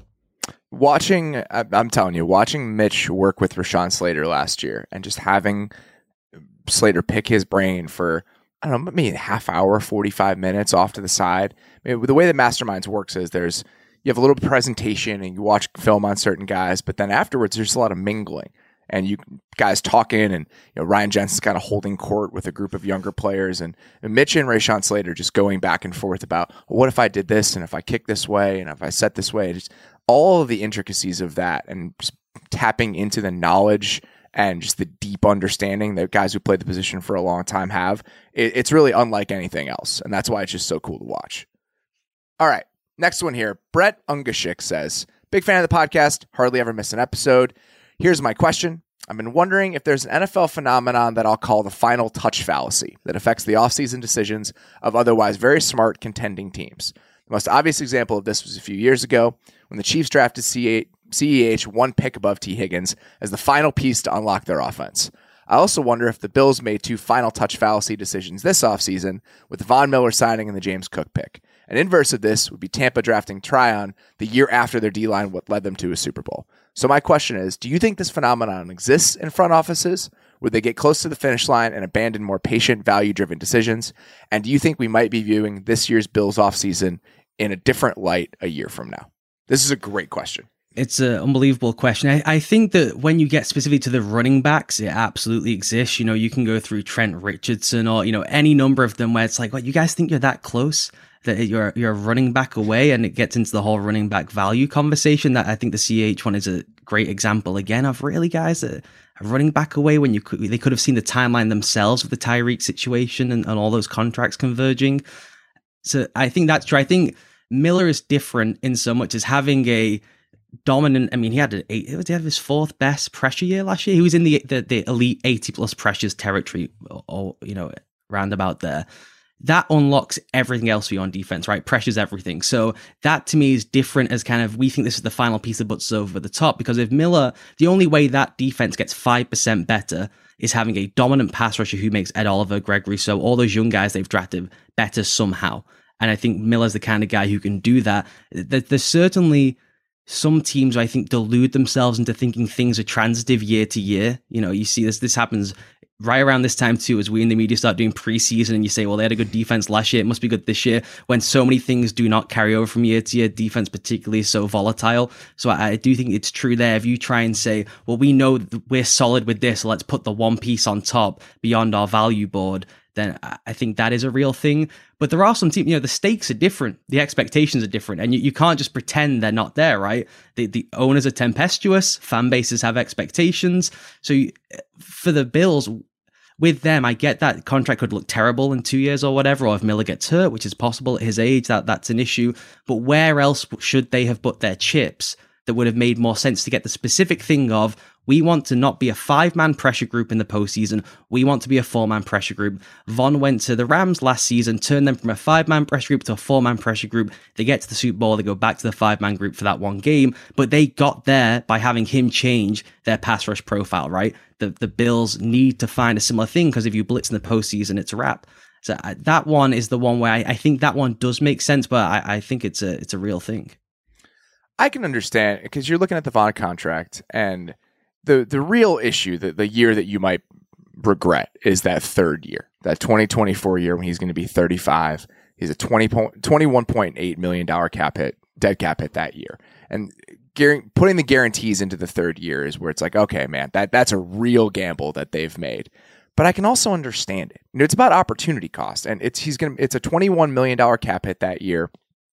I'm telling you, watching Mitch work with Rashawn Slater last year and just having Slater pick his brain for, I don't know, maybe a half hour, 45 minutes off to the side. I mean, the way that Masterminds works is you have a little presentation and you watch film on certain guys, but then afterwards there's a lot of mingling and you guys talking, and Ryan Jensen's kind of holding court with a group of younger players, and Mitch and Rashawn Slater just going back and forth about, well, what if I did this, and if I kick this way, and if I set this way, just all of the intricacies of that, and just tapping into the knowledge and just the deep understanding that guys who played the position for a long time have. It's really unlike anything else, and that's why it's just so cool to watch. All right, next one here. Brett Ungashik says, big fan of the podcast, hardly ever miss an episode. Here's my question. I've been wondering if there's an NFL phenomenon that I'll call the final touch fallacy that affects the offseason decisions of otherwise very smart contending teams. The most obvious example of this was a few years ago when the Chiefs drafted CEH 1 pick above T. Higgins as the final piece to unlock their offense. I also wonder if the Bills made 2 final touch fallacy decisions this offseason with the Von Miller signing and the James Cook pick. An inverse of this would be Tampa drafting Tryon the year after their D-line what led them to a Super Bowl. So my question is, do you think this phenomenon exists in front offices? Would they get close to the finish line and abandon more patient, value-driven decisions? And do you think we might be viewing this year's Bills offseason in a different light a year from now? This is a great question. It's an unbelievable question. I think that when you get specifically to the running backs, it absolutely exists. You can go through Trent Richardson or, any number of them where it's like, what, you guys think you're that close? That you're a running back away, and it gets into the whole running back value conversation. That I think the CH one is a great example again of really guys that are running back away when they could have seen the timeline themselves with the Tyreek situation and all those contracts converging. So I think that's true. I think Miller is different in so much as having a dominant. I mean, he had his fourth best pressure year last year. He was in the elite 80 plus pressures territory, or roundabout there. That unlocks everything else for you on defense, right? Pressures everything. So that to me is different as kind of, we think this is the final piece that puts over the top, because if Miller, the only way that defense gets 5% better is having a dominant pass rusher who makes Ed Oliver, Greg Rousseau, all those young guys they've drafted better somehow. And I think Miller's the kind of guy who can do that. There's certainly some teams, I think, delude themselves into thinking things are transitive year to year. You see this happens right around this time too, as we in the media start doing preseason and you say, well, they had a good defense last year, it must be good this year, when so many things do not carry over from year to year. Defense particularly is so volatile. So I do think it's true there. If you try and say, well, we know we're solid with this, so let's put the one piece on top beyond our value board, then I think that is a real thing. But there are some teams, the stakes are different. The expectations are different. And you can't just pretend they're not there, right? The owners are tempestuous. Fan bases have expectations. So for the Bills, with them, I get that contract could look terrible in 2 years or whatever, or if Miller gets hurt, which is possible at his age, that's an issue. But where else should they have put their chips that would have made more sense to get the specific thing of, we want to not be a 5-man pressure group in the postseason. We want to be a 4-man pressure group. Von went to the Rams last season, turned them from a 5-man pressure group to a 4-man pressure group. They get to the Super Bowl, they go back to the 5-man group for that one game, but they got there by having him change their pass rush profile, right? The Bills need to find a similar thing, because if you blitz in the postseason, it's a wrap. So that one is the one where I think that one does make sense, but I think it's a real thing. I can understand, because you're looking at the Von contract, and the real issue, the year that you might regret, is that third year, that 2024 year when he's going to be 35. He's a $21.8 million dead cap hit that year. And putting the guarantees into the third year is where it's like, okay, man, that's a real gamble that they've made. But I can also understand it. It's about opportunity cost, and it's a $21 million cap hit that year.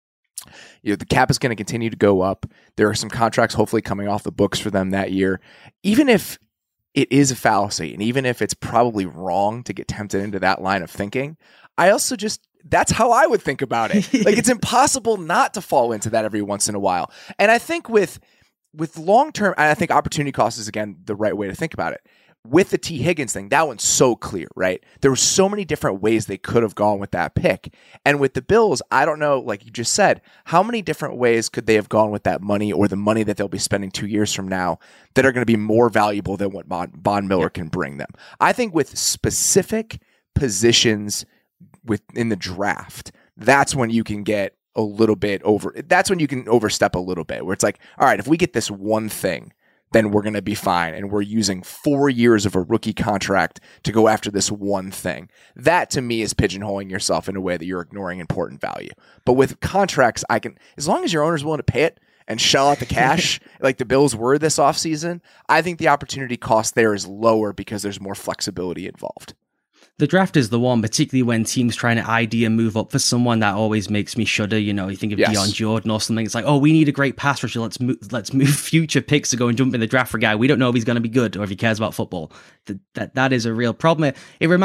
The cap is going to continue to go up. There are some contracts hopefully coming off the books for them that year. Even if it is a fallacy, and even if it's probably wrong to get tempted into that line of thinking, I also that's how I would think about it. Like, it's impossible not to fall into that every once in a while. And I think with long-term, and I think opportunity cost is, again, the right way to think about it. With the T. Higgins thing, that one's so clear, right? There were so many different ways they could have gone with that pick. And with the Bills, I don't know, like you just said, how many different ways could they have gone with that money, or the money that they'll be spending 2 years from now, that are going to be more valuable than what Von Miller can bring them? I think with specific positions within the draft, that's when you can get a little bit that's when you can overstep a little bit, where it's like, all right, if we get this one thing, then we're going to be fine. And we're using 4 years of a rookie contract to go after this one thing. That, to me, is pigeonholing yourself in a way that you're ignoring important value. But with contracts, as long as your owner's willing to pay it and shell out the cash, like the Bills were this offseason, I think the opportunity cost there is lower because there's more flexibility involved. The draft is the one, particularly when teams trying to ID and move up for someone, that always makes me shudder. You think of Deion Jordan or something. It's like, oh, we need a great pass rusher. Let's move future picks to go and jump in the draft for a guy we don't know if he's going to be good or if he cares about football. That is a real problem.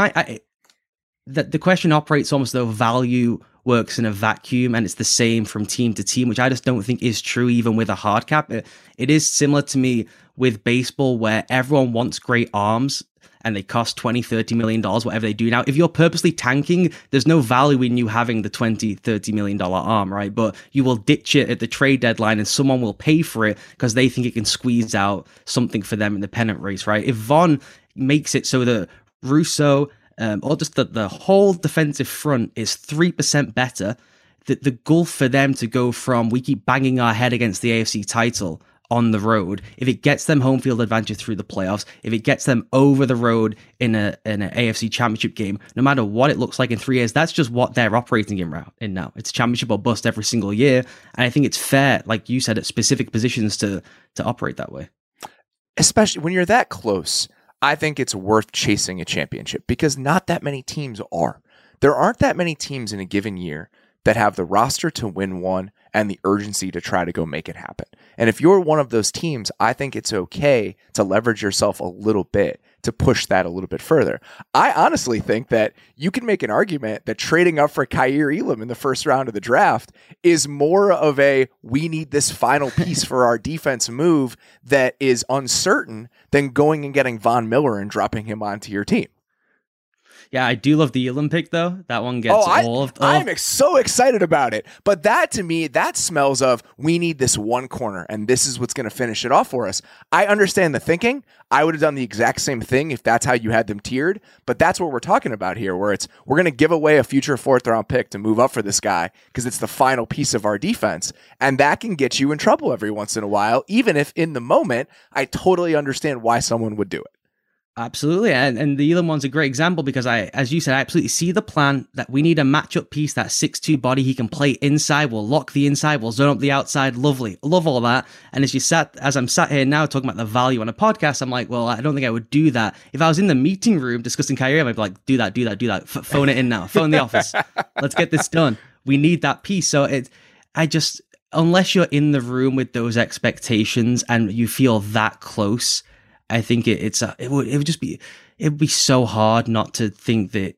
The question operates almost though value works in a vacuum, and it's the same from team to team, which I just don't think is true even with a hard cap. It is similar to me with baseball, where everyone wants great arms, and they cost $20-30 million, whatever they do now. If you're purposely tanking, there's no value in you having the $20-30 million arm, right? But you will ditch it at the trade deadline, and someone will pay for it because they think it can squeeze out something for them in the pennant race, right? If Von makes it so that Rousseau, or just the whole defensive front is 3% better, the gulf for them to go from, we keep banging our head against the AFC title, on the road, if it gets them home field advantage through the playoffs, if it gets them over the road in an AFC championship game, no matter what it looks like in 3 years, that's just what they're operating in now. It's championship or bust every single year. And I think it's fair, like you said, at specific positions to operate that way. Especially when you're that close, I think it's worth chasing a championship because not that many teams are. There aren't that many teams in a given year that have the roster to win one and the urgency to try to go make it happen. And if you're one of those teams, I think it's okay to leverage yourself a little bit to push that a little bit further. I honestly think that you can make an argument that trading up for Kaiir Elam in the first round of the draft is more of a we need this final piece for our defense move that is uncertain than going and getting Von Miller and dropping him onto your team. Yeah, I do love the Elam pick, though. That one gets I'm so excited about it. But that, to me, that smells of we need this one corner, and this is what's going to finish it off for us. I understand the thinking. I would have done the exact same thing if that's how you had them tiered. But that's what we're talking about here, where it's we're going to give away a future fourth-round pick to move up for this guy because it's the final piece of our defense. And that can get you in trouble every once in a while, even if in the moment, I totally understand why someone would do it. Absolutely. And the Elam one's a great example because as you said, I absolutely see the plan that we need a matchup piece, that 6'2" body. He can play inside. We'll lock the inside. We'll zone up the outside. Lovely. Love all that. And as I'm sat here now talking about the value on a podcast, I'm like, well, I don't think I would do that. If I was in the meeting room discussing Kaiir, I'd be like, do that. Phone it in now. Phone the office. Let's get this done. We need that piece. So unless you're in the room with those expectations and you feel that close, I think it would be so hard not to think that.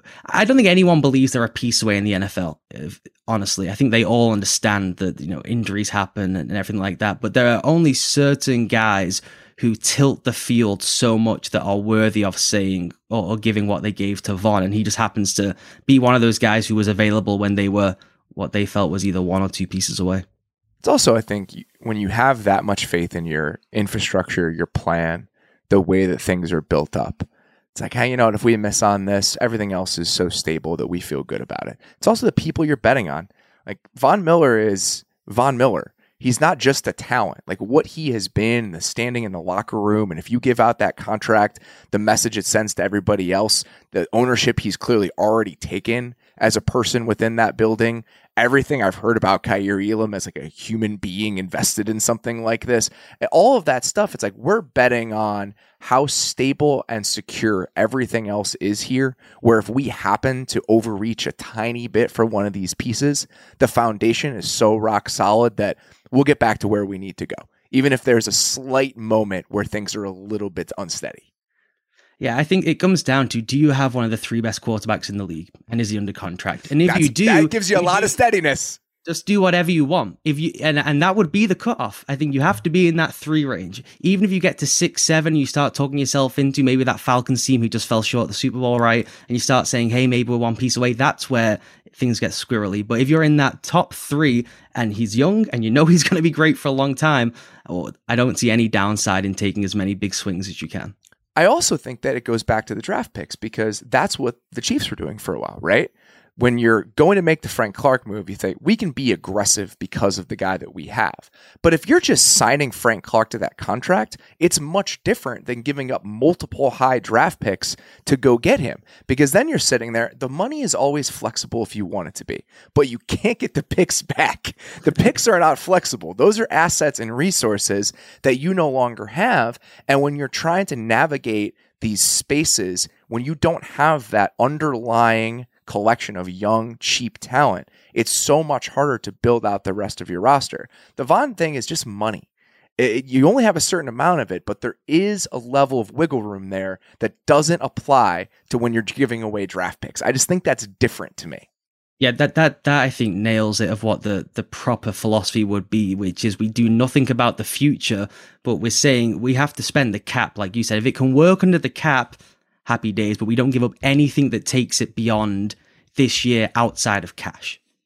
I don't think anyone believes they're a piece away in the NFL. Honestly, I think they all understand that injuries happen and everything like that. But there are only certain guys who tilt the field so much that are worthy of saying or giving what they gave to Von, and he just happens to be one of those guys who was available when they were what they felt was either one or two pieces away. It's also, I think, when you have that much faith in your infrastructure, your plan, the way that things are built up, it's like, hey, if we miss on this, everything else is so stable that we feel good about it. It's also the people you're betting on. Like, Von Miller is Von Miller. He's not just a talent. Like, what he has been, the standing in the locker room, and if you give out that contract, the message it sends to everybody else, the ownership he's clearly already taken as a person within that building, everything I've heard about Kaiir Elam as like a human being invested in something like this, all of that stuff, it's like we're betting on how stable and secure everything else is here, where if we happen to overreach a tiny bit for one of these pieces, the foundation is so rock solid that we'll get back to where we need to go, even if there's a slight moment where things are a little bit unsteady. Yeah, I think it comes down to, do you have one of the 3 best quarterbacks in the league? And is he under contract? And if you do... That gives you a lot of steadiness. Just do whatever you want. And that would be the cutoff. I think you have to be in that 3 range. Even if you get to 6, 7, you start talking yourself into maybe that Falcons team who just fell short of the Super Bowl, right? And you start saying, hey, maybe we're one piece away. That's where things get squirrely. But if you're in that top 3 and he's young and he's going to be great for a long time, I don't see any downside in taking as many big swings as you can. I also think that it goes back to the draft picks because that's what the Chiefs were doing for a while, right? When you're going to make the Frank Clark move, you think we can be aggressive because of the guy that we have. But if you're just signing Frank Clark to that contract, it's much different than giving up multiple high draft picks to go get him. Because then you're sitting there, the money is always flexible if you want it to be, but you can't get the picks back. The picks are not flexible. Those are assets and resources that you no longer have. And when you're trying to navigate these spaces, when you don't have that underlying collection of young, cheap talent, it's so much harder to build out the rest of your roster. The Von thing is just money. You only have a certain amount of it, but there is a level of wiggle room there that doesn't apply to when you're giving away draft picks. I just think that's different to me. Yeah, that I think nails it of what the proper philosophy would be, which is we do nothing about the future, but we're saying we have to spend the cap, like you said. If it can work under the cap, happy days, but we don't give up anything that takes it beyond this year outside of cash.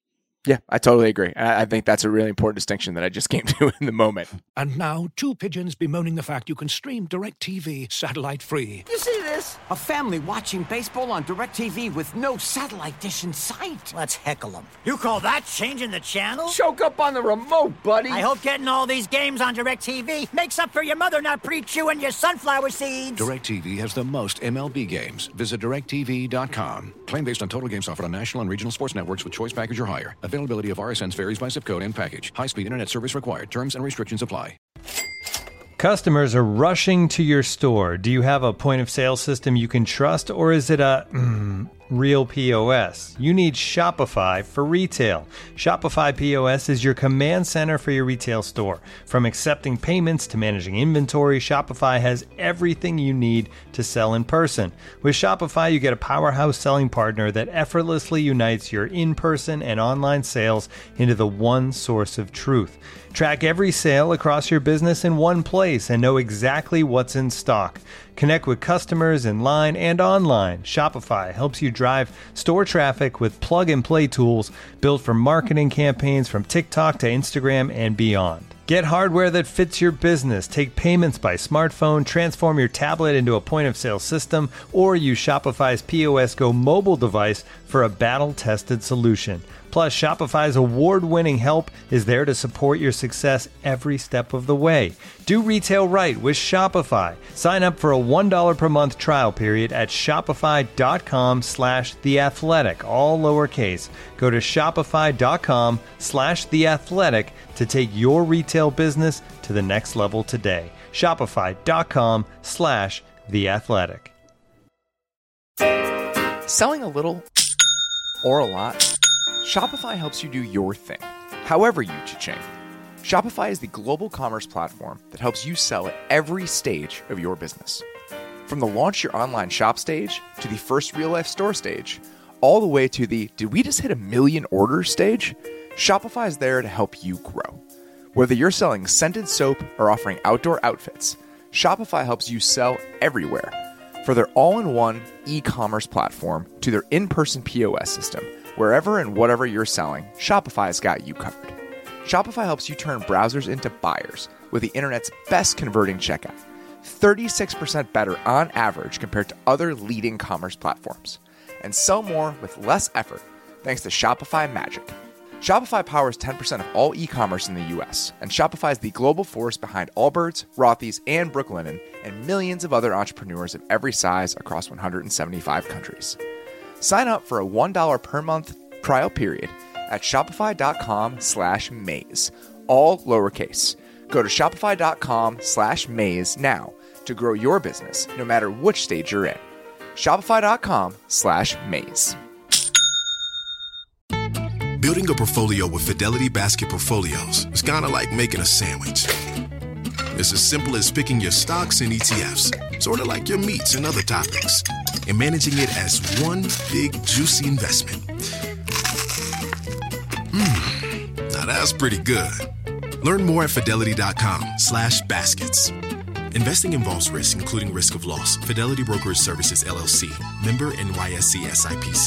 Yeah, I totally agree. I think that's a really important distinction that I just came to in the moment. And now, two pigeons bemoaning the fact you can stream DirecTV satellite-free. You see this? A family watching baseball on DirecTV with no satellite dish in sight. Let's heckle them. You call that changing the channel? Choke up on the remote, buddy. I hope getting all these games on DirecTV makes up for your mother not pre-chewing your sunflower seeds. DirecTV has the most MLB games. Visit DirecTV.com. Claim based on total games offered on national and regional sports networks with choice package or higher. Availability of RSNs varies by zip code and package. High-speed internet service required. Terms and restrictions apply. Customers are rushing to your store. Do you have a point of sale system you can trust, or is it a real POS? You need Shopify for retail. Shopify POS is your command center for your retail store. From accepting payments to managing inventory, Shopify has everything you need to sell in person. With Shopify, you get a powerhouse selling partner that effortlessly unites your in-person and online sales into the one source of truth. Track every sale across your business in one place and know exactly what's in stock. Connect with customers in line and online. Shopify helps you drive store traffic with plug-and-play tools built for marketing campaigns from TikTok to Instagram and beyond. Get hardware that fits your business. Take payments by smartphone, transform your tablet into a point-of-sale system, or use Shopify's POS Go mobile device for a battle-tested solution. Plus, Shopify's award-winning help is there to support your success every step of the way. Do retail right with Shopify. Sign up for a $1 per month trial period at shopify.com/theathletic, all lowercase. Go to shopify.com/theathletic to take your retail business to the next level today. Shopify.com/theathletic. Selling a little or a lot? Shopify helps you do your thing, however you cha-ching. Shopify is the global commerce platform that helps you sell at every stage of your business. From the launch your online shop stage, to the first real-life store stage, all the way to the did we just hit 1 million orders stage, Shopify is there to help you grow. Whether you're selling scented soap or offering outdoor outfits, Shopify helps you sell everywhere. For their all-in-one e-commerce platform to their in-person POS system, wherever and whatever you're selling, Shopify's got you covered. Shopify helps you turn browsers into buyers with the internet's best converting checkout. 36% better on average compared to other leading commerce platforms. And sell more with less effort thanks to Shopify Magic. Shopify powers 10% of all e-commerce in the US, and Shopify is the global force behind Allbirds, Rothy's, and Brooklinen, and millions of other entrepreneurs of every size across 175 countries. Sign up for a $1 per month trial period at shopify.com/maze, all lowercase. Go to shopify.com/maze now to grow your business no matter which stage you're in. Shopify.com/maze. Building a portfolio with Fidelity Basket Portfolios is kind of like making a sandwich. It's as simple as picking your stocks and ETFs, sort of like your meats and other toppings, and managing it as one big, juicy investment. Now that's pretty good. Learn more at Fidelity.com/baskets. Investing involves risk, including risk of loss. Fidelity Brokerage Services, LLC. Member NYSE SIPC.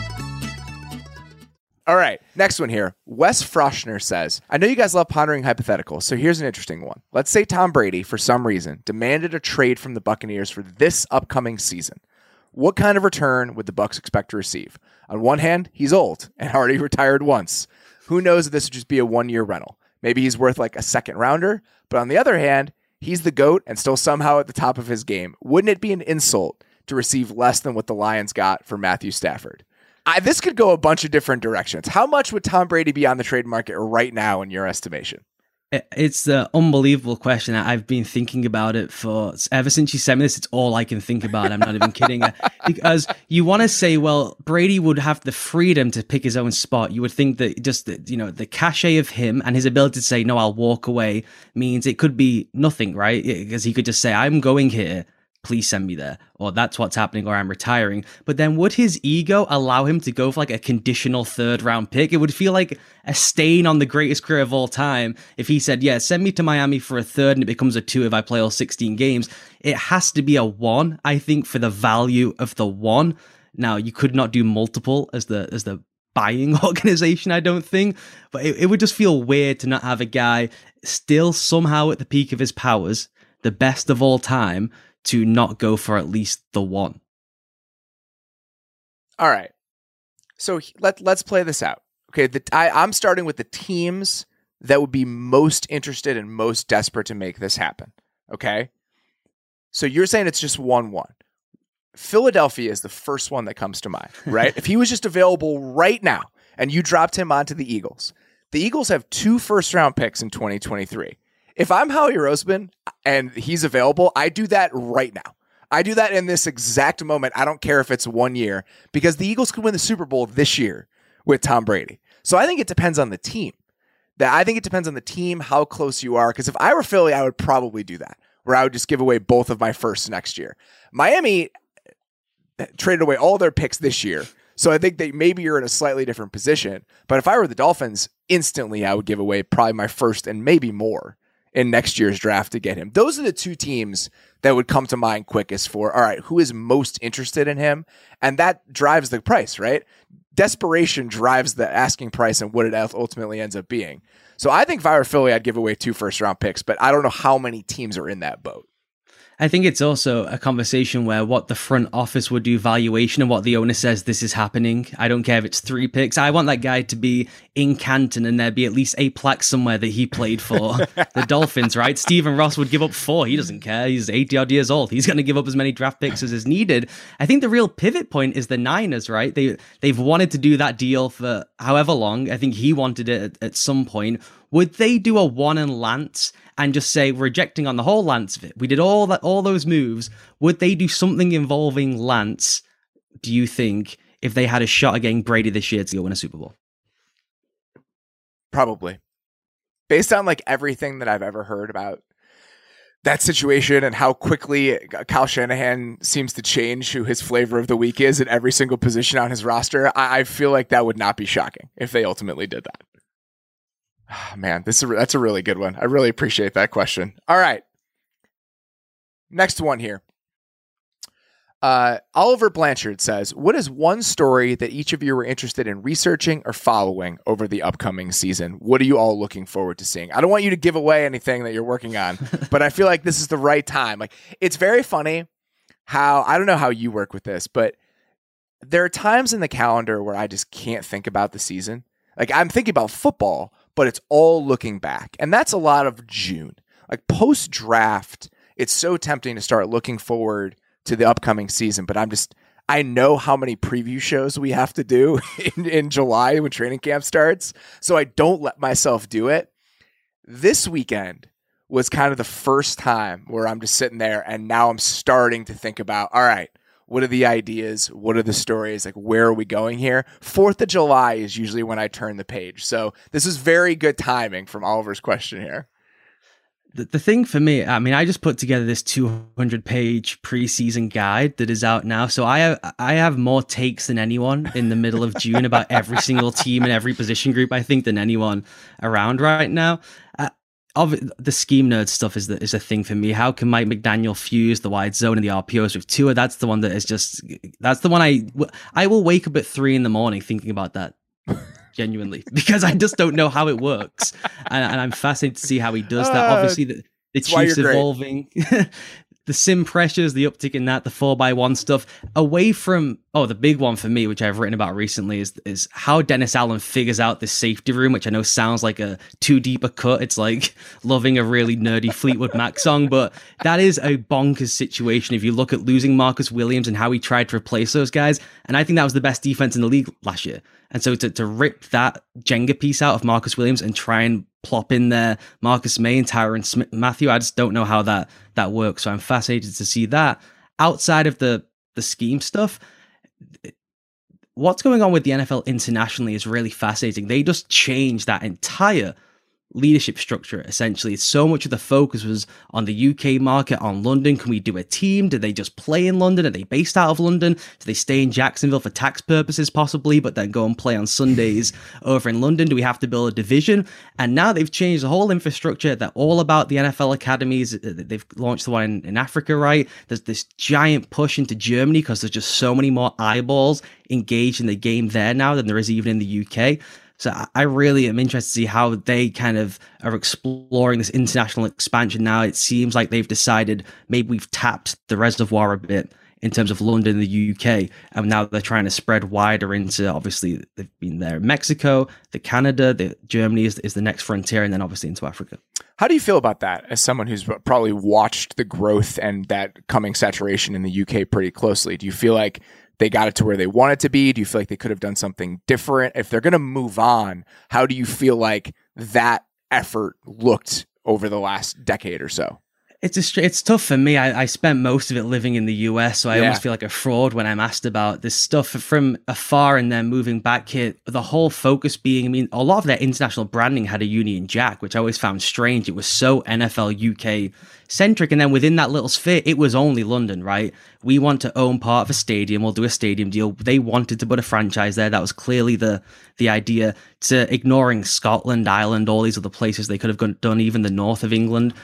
All right, next one here. Wes Froschner says, I know you guys love pondering hypotheticals, so here's an interesting one. Let's say Tom Brady, for some reason, demanded a trade from the Buccaneers for this upcoming season. What kind of return would the Bucs expect to receive? On one hand, he's old and already retired once. Who knows if this would just be a one-year rental? Maybe he's worth like a second rounder, but on the other hand, he's the GOAT and still somehow at the top of his game. Wouldn't it be an insult to receive less than what the Lions got for Matthew Stafford? This could go a bunch of different directions. How much would Tom Brady be on the trade market right now in your estimation? It's the unbelievable question. I've been thinking about it for ever since you sent me this. It's all I can think about. I'm not even kidding. Because you want to say, well, Brady would have the freedom to pick his own spot. You would think that just the cachet of him and his ability to say, no, I'll walk away means it could be nothing, right? Because he could just say, I'm going here. Please send me there, or that's what's happening, or I'm retiring. But then would his ego allow him to go for like a conditional 3rd round pick? It would feel like a stain on the greatest career of all time if he said, yeah, send me to Miami for a 3rd and it becomes a 2 if I play all 16 games. It has to be a 1, I think, for the value of the 1. Now, you could not do multiple as the buying organization, I don't think. But it would just feel weird to not have a guy still somehow at the peak of his powers, the best of all time, to not go for at least the one. All right. So let's play this out. Okay, I'm starting with the teams that would be most interested and most desperate to make this happen. Okay? So you're saying it's just 1-1. Philadelphia is the first one that comes to mind, right? If he was just available right now and you dropped him onto the Eagles have 2 first-round picks in 2023. If I'm Howie Roseman and he's available, I do that right now. I do that in this exact moment. I don't care if it's 1 year, because the Eagles could win the Super Bowl this year with Tom Brady. So I think it depends on the team. I think it depends on the team, how close you are. Because if I were Philly, I would probably do that, where I would just give away both of my firsts next year. Miami traded away all their picks this year, so I think that maybe you're in a slightly different position. But if I were the Dolphins, instantly I would give away probably my first and maybe more in next year's draft to get him. Those are the 2 teams that would come to mind quickest for, all right, who is most interested in him? And that drives the price, right? Desperation drives the asking price and what it ultimately ends up being. So I think if I were Philly, I'd give away 2 first-round picks, but I don't know how many teams are in that boat. I think it's also a conversation where what the front office would do valuation and what the owner says this is happening. I don't care if it's 3 picks. I want that guy to be in Canton and there be at least a plaque somewhere that he played for the Dolphins, right? Stephen Ross would give up 4. He doesn't care. He's 80-odd years old. He's going to give up as many draft picks as is needed. I think the real pivot point is the Niners, right? They've wanted to do that deal for however long. I think he wanted it at some point. Would they do a 1 and Lance and just say, we're rejecting on the whole Lance of it? We did all those moves. Would they do something involving Lance, do you think, if they had a shot at getting Brady this year to go win a Super Bowl? Probably. Based on like everything that I've ever heard about that situation and how quickly Kyle Shanahan seems to change who his flavor of the week is at every single position on his roster, I feel like that would not be shocking if they ultimately did that. Man, that's a really good one. I really appreciate that question. All right. Next one here. Oliver Blanchard says, what is one story that each of you were interested in researching or following over the upcoming season? What are you all looking forward to seeing? I don't want you to give away anything that you're working on, but I feel like this is the right time. Like, it's very funny how, I don't know how you work with this, but there are times in the calendar where I just can't think about the season. Like, I'm thinking about football, but it's all looking back. And that's a lot of June. Like, post-draft, it's so tempting to start looking forward to the upcoming season. But I know how many preview shows we have to do in July when training camp starts. So I don't let myself do it. This weekend was kind of the first time where I'm just sitting there and now I'm starting to think about, all right, what are the ideas? What are the stories? Like, where are we going here? 4th of July is usually when I turn the page. So this is very good timing from Oliver's question here. The thing for me, I mean, I just put together this 200-page preseason guide that is out now. So I have more takes than anyone in the middle of June about every single team and every position group, I think, than anyone around right now. The scheme nerd stuff is a thing for me. How can Mike McDaniel fuse the wide zone and the RPOs with Tua? That's the one that is that's the one I will wake up at 3 a.m. thinking about that. Genuinely, because I just don't know how it works, and I'm fascinated to see how he does that. Obviously, the Chiefs evolving, the sim pressures, the uptick in that, the 4x1 stuff. Away from the big one for me, which I've written about recently, is how Dennis Allen figures out this safety room, which I know sounds like a too deep a cut. It's like loving a really nerdy Fleetwood Mac song, but that is a bonkers situation. If you look at losing Marcus Williams and how he tried to replace those guys, and I think that was the best defense in the league last year. And so to rip that Jenga piece out of Marcus Williams and try and plop in there Marcus May and Tyrann Mathieu, I just don't know how that works. So I'm fascinated to see that. Outside of the scheme stuff, what's going on with the NFL internationally is really fascinating. They just changed that entire leadership structure, essentially. So much of the focus was on the UK market, on London. Can we do a team? Do they just play in London? Are they based out of London? Do they stay in Jacksonville for tax purposes, possibly, but then go and play on Sundays over in London? Do we have to build a division? And now they've changed the whole infrastructure. They're all about the NFL academies. They've launched the one in Africa, right? There's this giant push into Germany because there's just so many more eyeballs engaged in the game there now than there is even in the UK. So I really am interested to see how they kind of are exploring this international expansion now. It seems like they've decided maybe we've tapped the reservoir a bit in terms of London and the UK, and now they're trying to spread wider into, obviously, they've been there in Mexico, Canada, Germany is the next frontier, and then obviously into Africa. How do you feel about that as someone who's probably watched the growth and that coming saturation in the UK pretty closely? Do you feel like they got it to where they want it to be? Do you feel like they could have done something different? If they're going to move on, how do you feel like that effort looked over the last decade or so? It's tough for me. I spent most of it living in the US, so I almost feel like a fraud when I'm asked about this stuff from afar and then moving back here. The whole focus being, I mean, a lot of their international branding had a Union Jack, which I always found strange. It was so NFL UK centric, and then within that little sphere, it was only London, right? We want to own part of a stadium. We'll do a stadium deal. They wanted to put a franchise there. That was clearly the idea. To ignoring Scotland, Ireland, all these other places they could have done, even the north of England.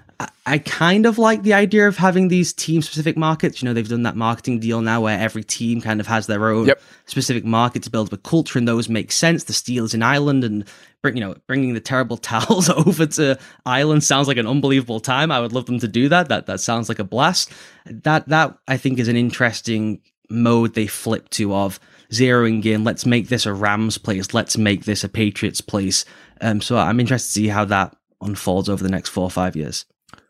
I kind of like the idea of having these team-specific markets. You know, they've done that marketing deal now where every team kind of has their own specific market to build with culture, and those make sense. The Steelers in Ireland and bringing the terrible towels over to Ireland sounds like an unbelievable time. I would love them to do that. That sounds like a blast. That I think is an interesting mode they flip to of zeroing in. Let's make this a Rams place. Let's make this a Patriots place. So I'm interested to see how that unfolds over the next 4 or 5 years.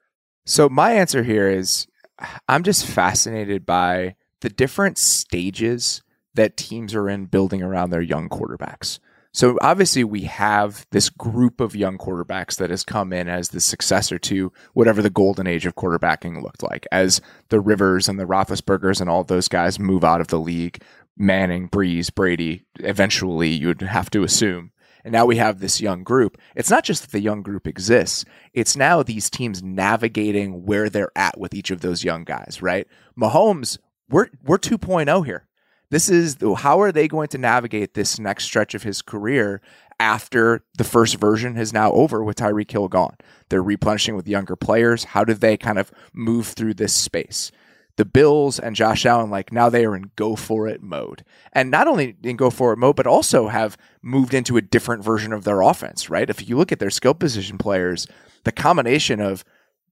So my answer here is I'm just fascinated by the different stages that teams are in building around their young quarterbacks. So obviously we have this group of young quarterbacks that has come in as the successor to whatever the golden age of quarterbacking looked like, as the Rivers and the Roethlisbergers and all of those guys move out of the league. Manning, Breeze, Brady, eventually you'd have to assume. And now we have this young group. It's not just that the young group exists. It's now these teams navigating where they're at with each of those young guys, right? Mahomes, we're 2.0 here. This is how are they going to navigate this next stretch of his career after the first version is now over with Tyreek Hill gone? They're replenishing with younger players. How do they kind of move through this space? The Bills and Josh Allen, like now they are in go for it mode. And not only in go for it mode, but also have moved into a different version of their offense, right? If you look at their skill position players, the combination of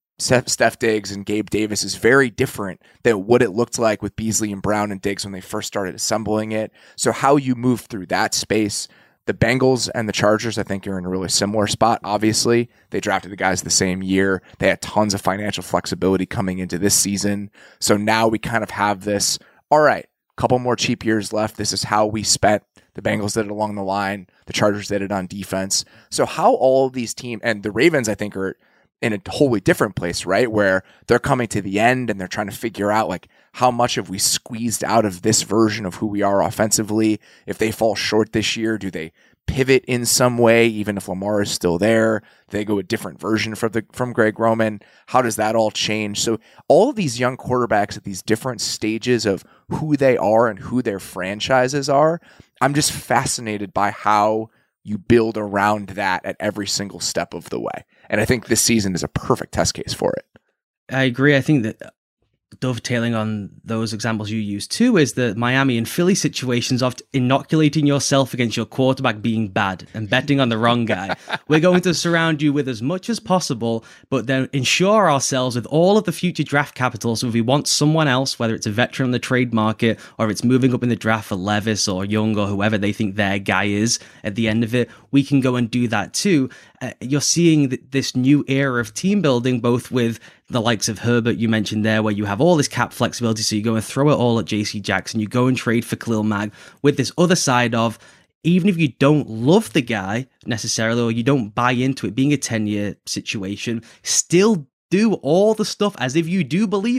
Steph Diggs and Gabe Davis is very different than what it looked like with Beasley and Brown and Diggs when they first started assembling it. So how you move through that space. The Bengals and the Chargers, I think, are in a really similar spot. Obviously, they drafted the guys the same year. They had tons of financial flexibility coming into this season. So now we kind of have this, all right, couple more cheap years left. This is how we spent. The Bengals did it along the line. The Chargers did it on defense. So how all of these teams, and the Ravens, I think, are in a wholly different place, right? Where they're coming to the end and they're trying to figure out like how much have we squeezed out of this version of who we are offensively. If they fall short this year, do they pivot in some way, even if Lamar is still there? Do they go a different version from Greg Roman? How does that all change? So all of these young quarterbacks at these different stages of who they are and who their franchises are, I'm just fascinated by how you build around that at every single step of the way. And I think this season is a perfect test case for it. I agree. I think that dovetailing on those examples you used too is the Miami and Philly situations of inoculating yourself against your quarterback being bad and betting on the wrong guy. We're going to surround you with as much as possible, but then ensure ourselves with all of the future draft capital. So if we want someone else, whether it's a veteran on the trade market or if it's moving up in the draft for Levis or Young or whoever they think their guy is at the end of it, we can go and do that too. You're seeing this new era of team building, both with the likes of Herbert you mentioned there, where you have all this cap flexibility, so you go and throw it all at JC Jackson, you go and trade for Khalil Mack, with this other side of, even if you don't love the guy necessarily, or you don't buy into it being a 10-year situation, still do all the stuff as if you do believe it.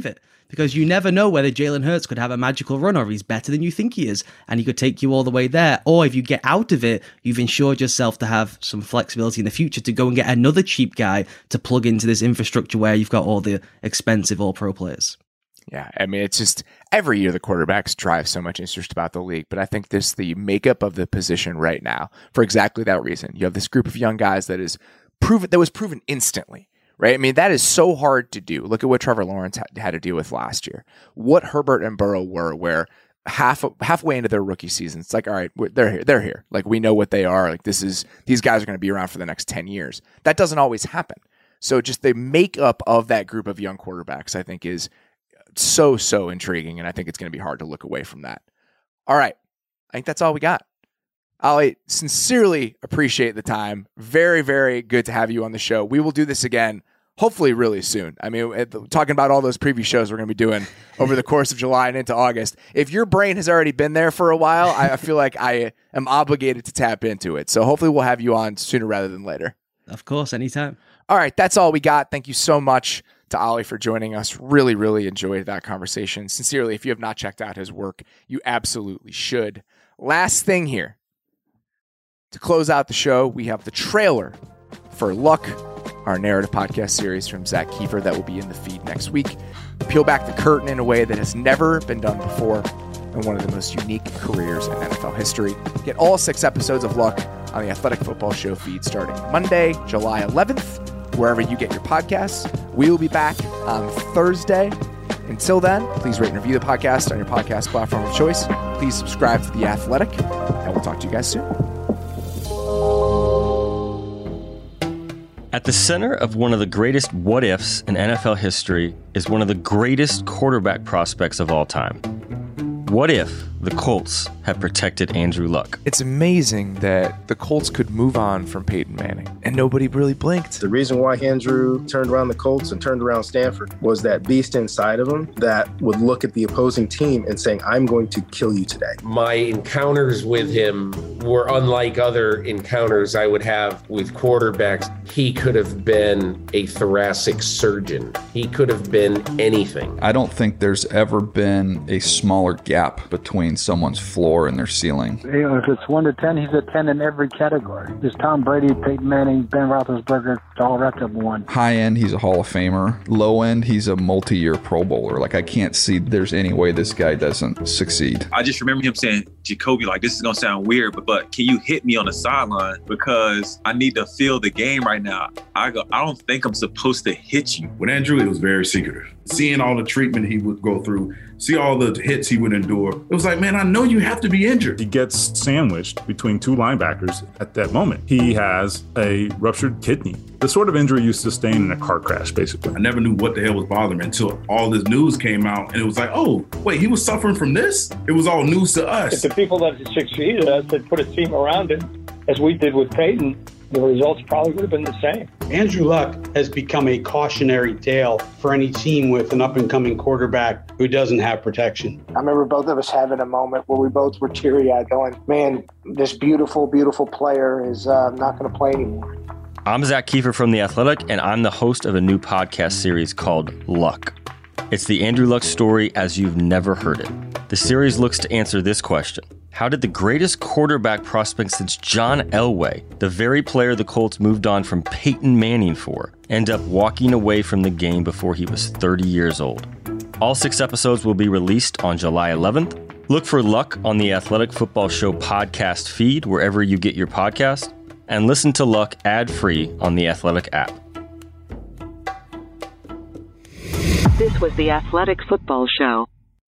because you never know whether Jalen Hurts could have a magical run or he's better than you think he is and he could take you all the way there. Or if you get out of it, you've ensured yourself to have some flexibility in the future to go and get another cheap guy to plug into this infrastructure where you've got all the expensive all-pro players. Yeah, I mean, it's just every year the quarterbacks drive so much interest about the league, but I think the makeup of the position right now, for exactly that reason, you have this group of young guys that was proven instantly, right? I mean, that is so hard to do. Look at what Trevor Lawrence had to deal with last year. What Herbert and Burrow were, where halfway into their rookie season, it's like, all right, they're here. Like, we know what they are. Like, these guys are going to be around for the next 10 years. That doesn't always happen. So just the makeup of that group of young quarterbacks, I think, is so intriguing, and I think it's going to be hard to look away from that. All right. I think that's all we got. Ollie, sincerely appreciate the time. Very, very good to have you on the show. We will do this again, hopefully really soon. I mean, talking about all those preview shows we're going to be doing over the course of July and into August. If your brain has already been there for a while, I feel like I am obligated to tap into it. So hopefully we'll have you on sooner rather than later. Of course, anytime. All right, that's all we got. Thank you so much to Ollie for joining us. Really, really enjoyed that conversation. Sincerely, if you have not checked out his work, you absolutely should. Last thing here. To close out the show, we have the trailer for Luck, our narrative podcast series from Zach Kiefer that will be in the feed next week. Peel back the curtain in a way that has never been done before and one of the most unique careers in NFL history. Get all 6 episodes of Luck on the Athletic Football Show feed starting Monday, July 11th. Wherever you get your podcasts. We will be back on Thursday. Until then, please rate and review the podcast on your podcast platform of choice. Please subscribe to The Athletic, and we'll talk to you guys soon. At the center of one of the greatest what-ifs in NFL history is one of the greatest quarterback prospects of all time. What if the Colts had protected Andrew Luck? It's amazing that the Colts could move on from Peyton Manning, and nobody really blinked. The reason why Andrew turned around the Colts and turned around Stanford was that beast inside of him that would look at the opposing team and saying, I'm going to kill you today. My encounters with him were unlike other encounters I would have with quarterbacks. He could have been a thoracic surgeon. He could have been anything. I don't think there's ever been a smaller gap between someone's floor and their ceiling. You know, if it's 1 to 10, he's a 10 in every category. There's Tom Brady, Peyton Manning, Ben Roethlisberger, all wrapped up in one. High end, he's a Hall of Famer. Low end, he's a multi-year Pro Bowler. Like, I can't see there's any way this guy doesn't succeed. I just remember him saying, Jacoby, like, this is going to sound weird, but can you hit me on the sideline? Because I need to feel the game right now. I don't think I'm supposed to hit you. With Andrew, it was very secretive. Seeing all the treatment he would go through, see all the hits he would endure. It was like, man, I know you have to be injured. He gets sandwiched between 2 linebackers at that moment. He has a ruptured kidney. The sort of injury you sustain in a car crash, basically. I never knew what the hell was bothering me until all this news came out, and it was like, oh, wait, he was suffering from this? It was all news to us. If the people that succeeded us had put a team around him, as we did with Peyton, the results probably would have been the same. Andrew Luck has become a cautionary tale for any team with an up-and-coming quarterback who doesn't have protection. I remember both of us having a moment where we both were teary-eyed going, man, this beautiful, beautiful player is not going to play anymore. I'm Zach Kiefer from The Athletic, and I'm the host of a new podcast series called Luck. It's the Andrew Luck story as you've never heard it. The series looks to answer this question. How did the greatest quarterback prospect since John Elway, the very player the Colts moved on from Peyton Manning for, end up walking away from the game before he was 30 years old? All 6 episodes will be released on July 11th. Look for Luck on the Athletic Football Show podcast feed wherever you get your podcast, and listen to Luck ad-free on the Athletic app. This was the Athletic Football Show.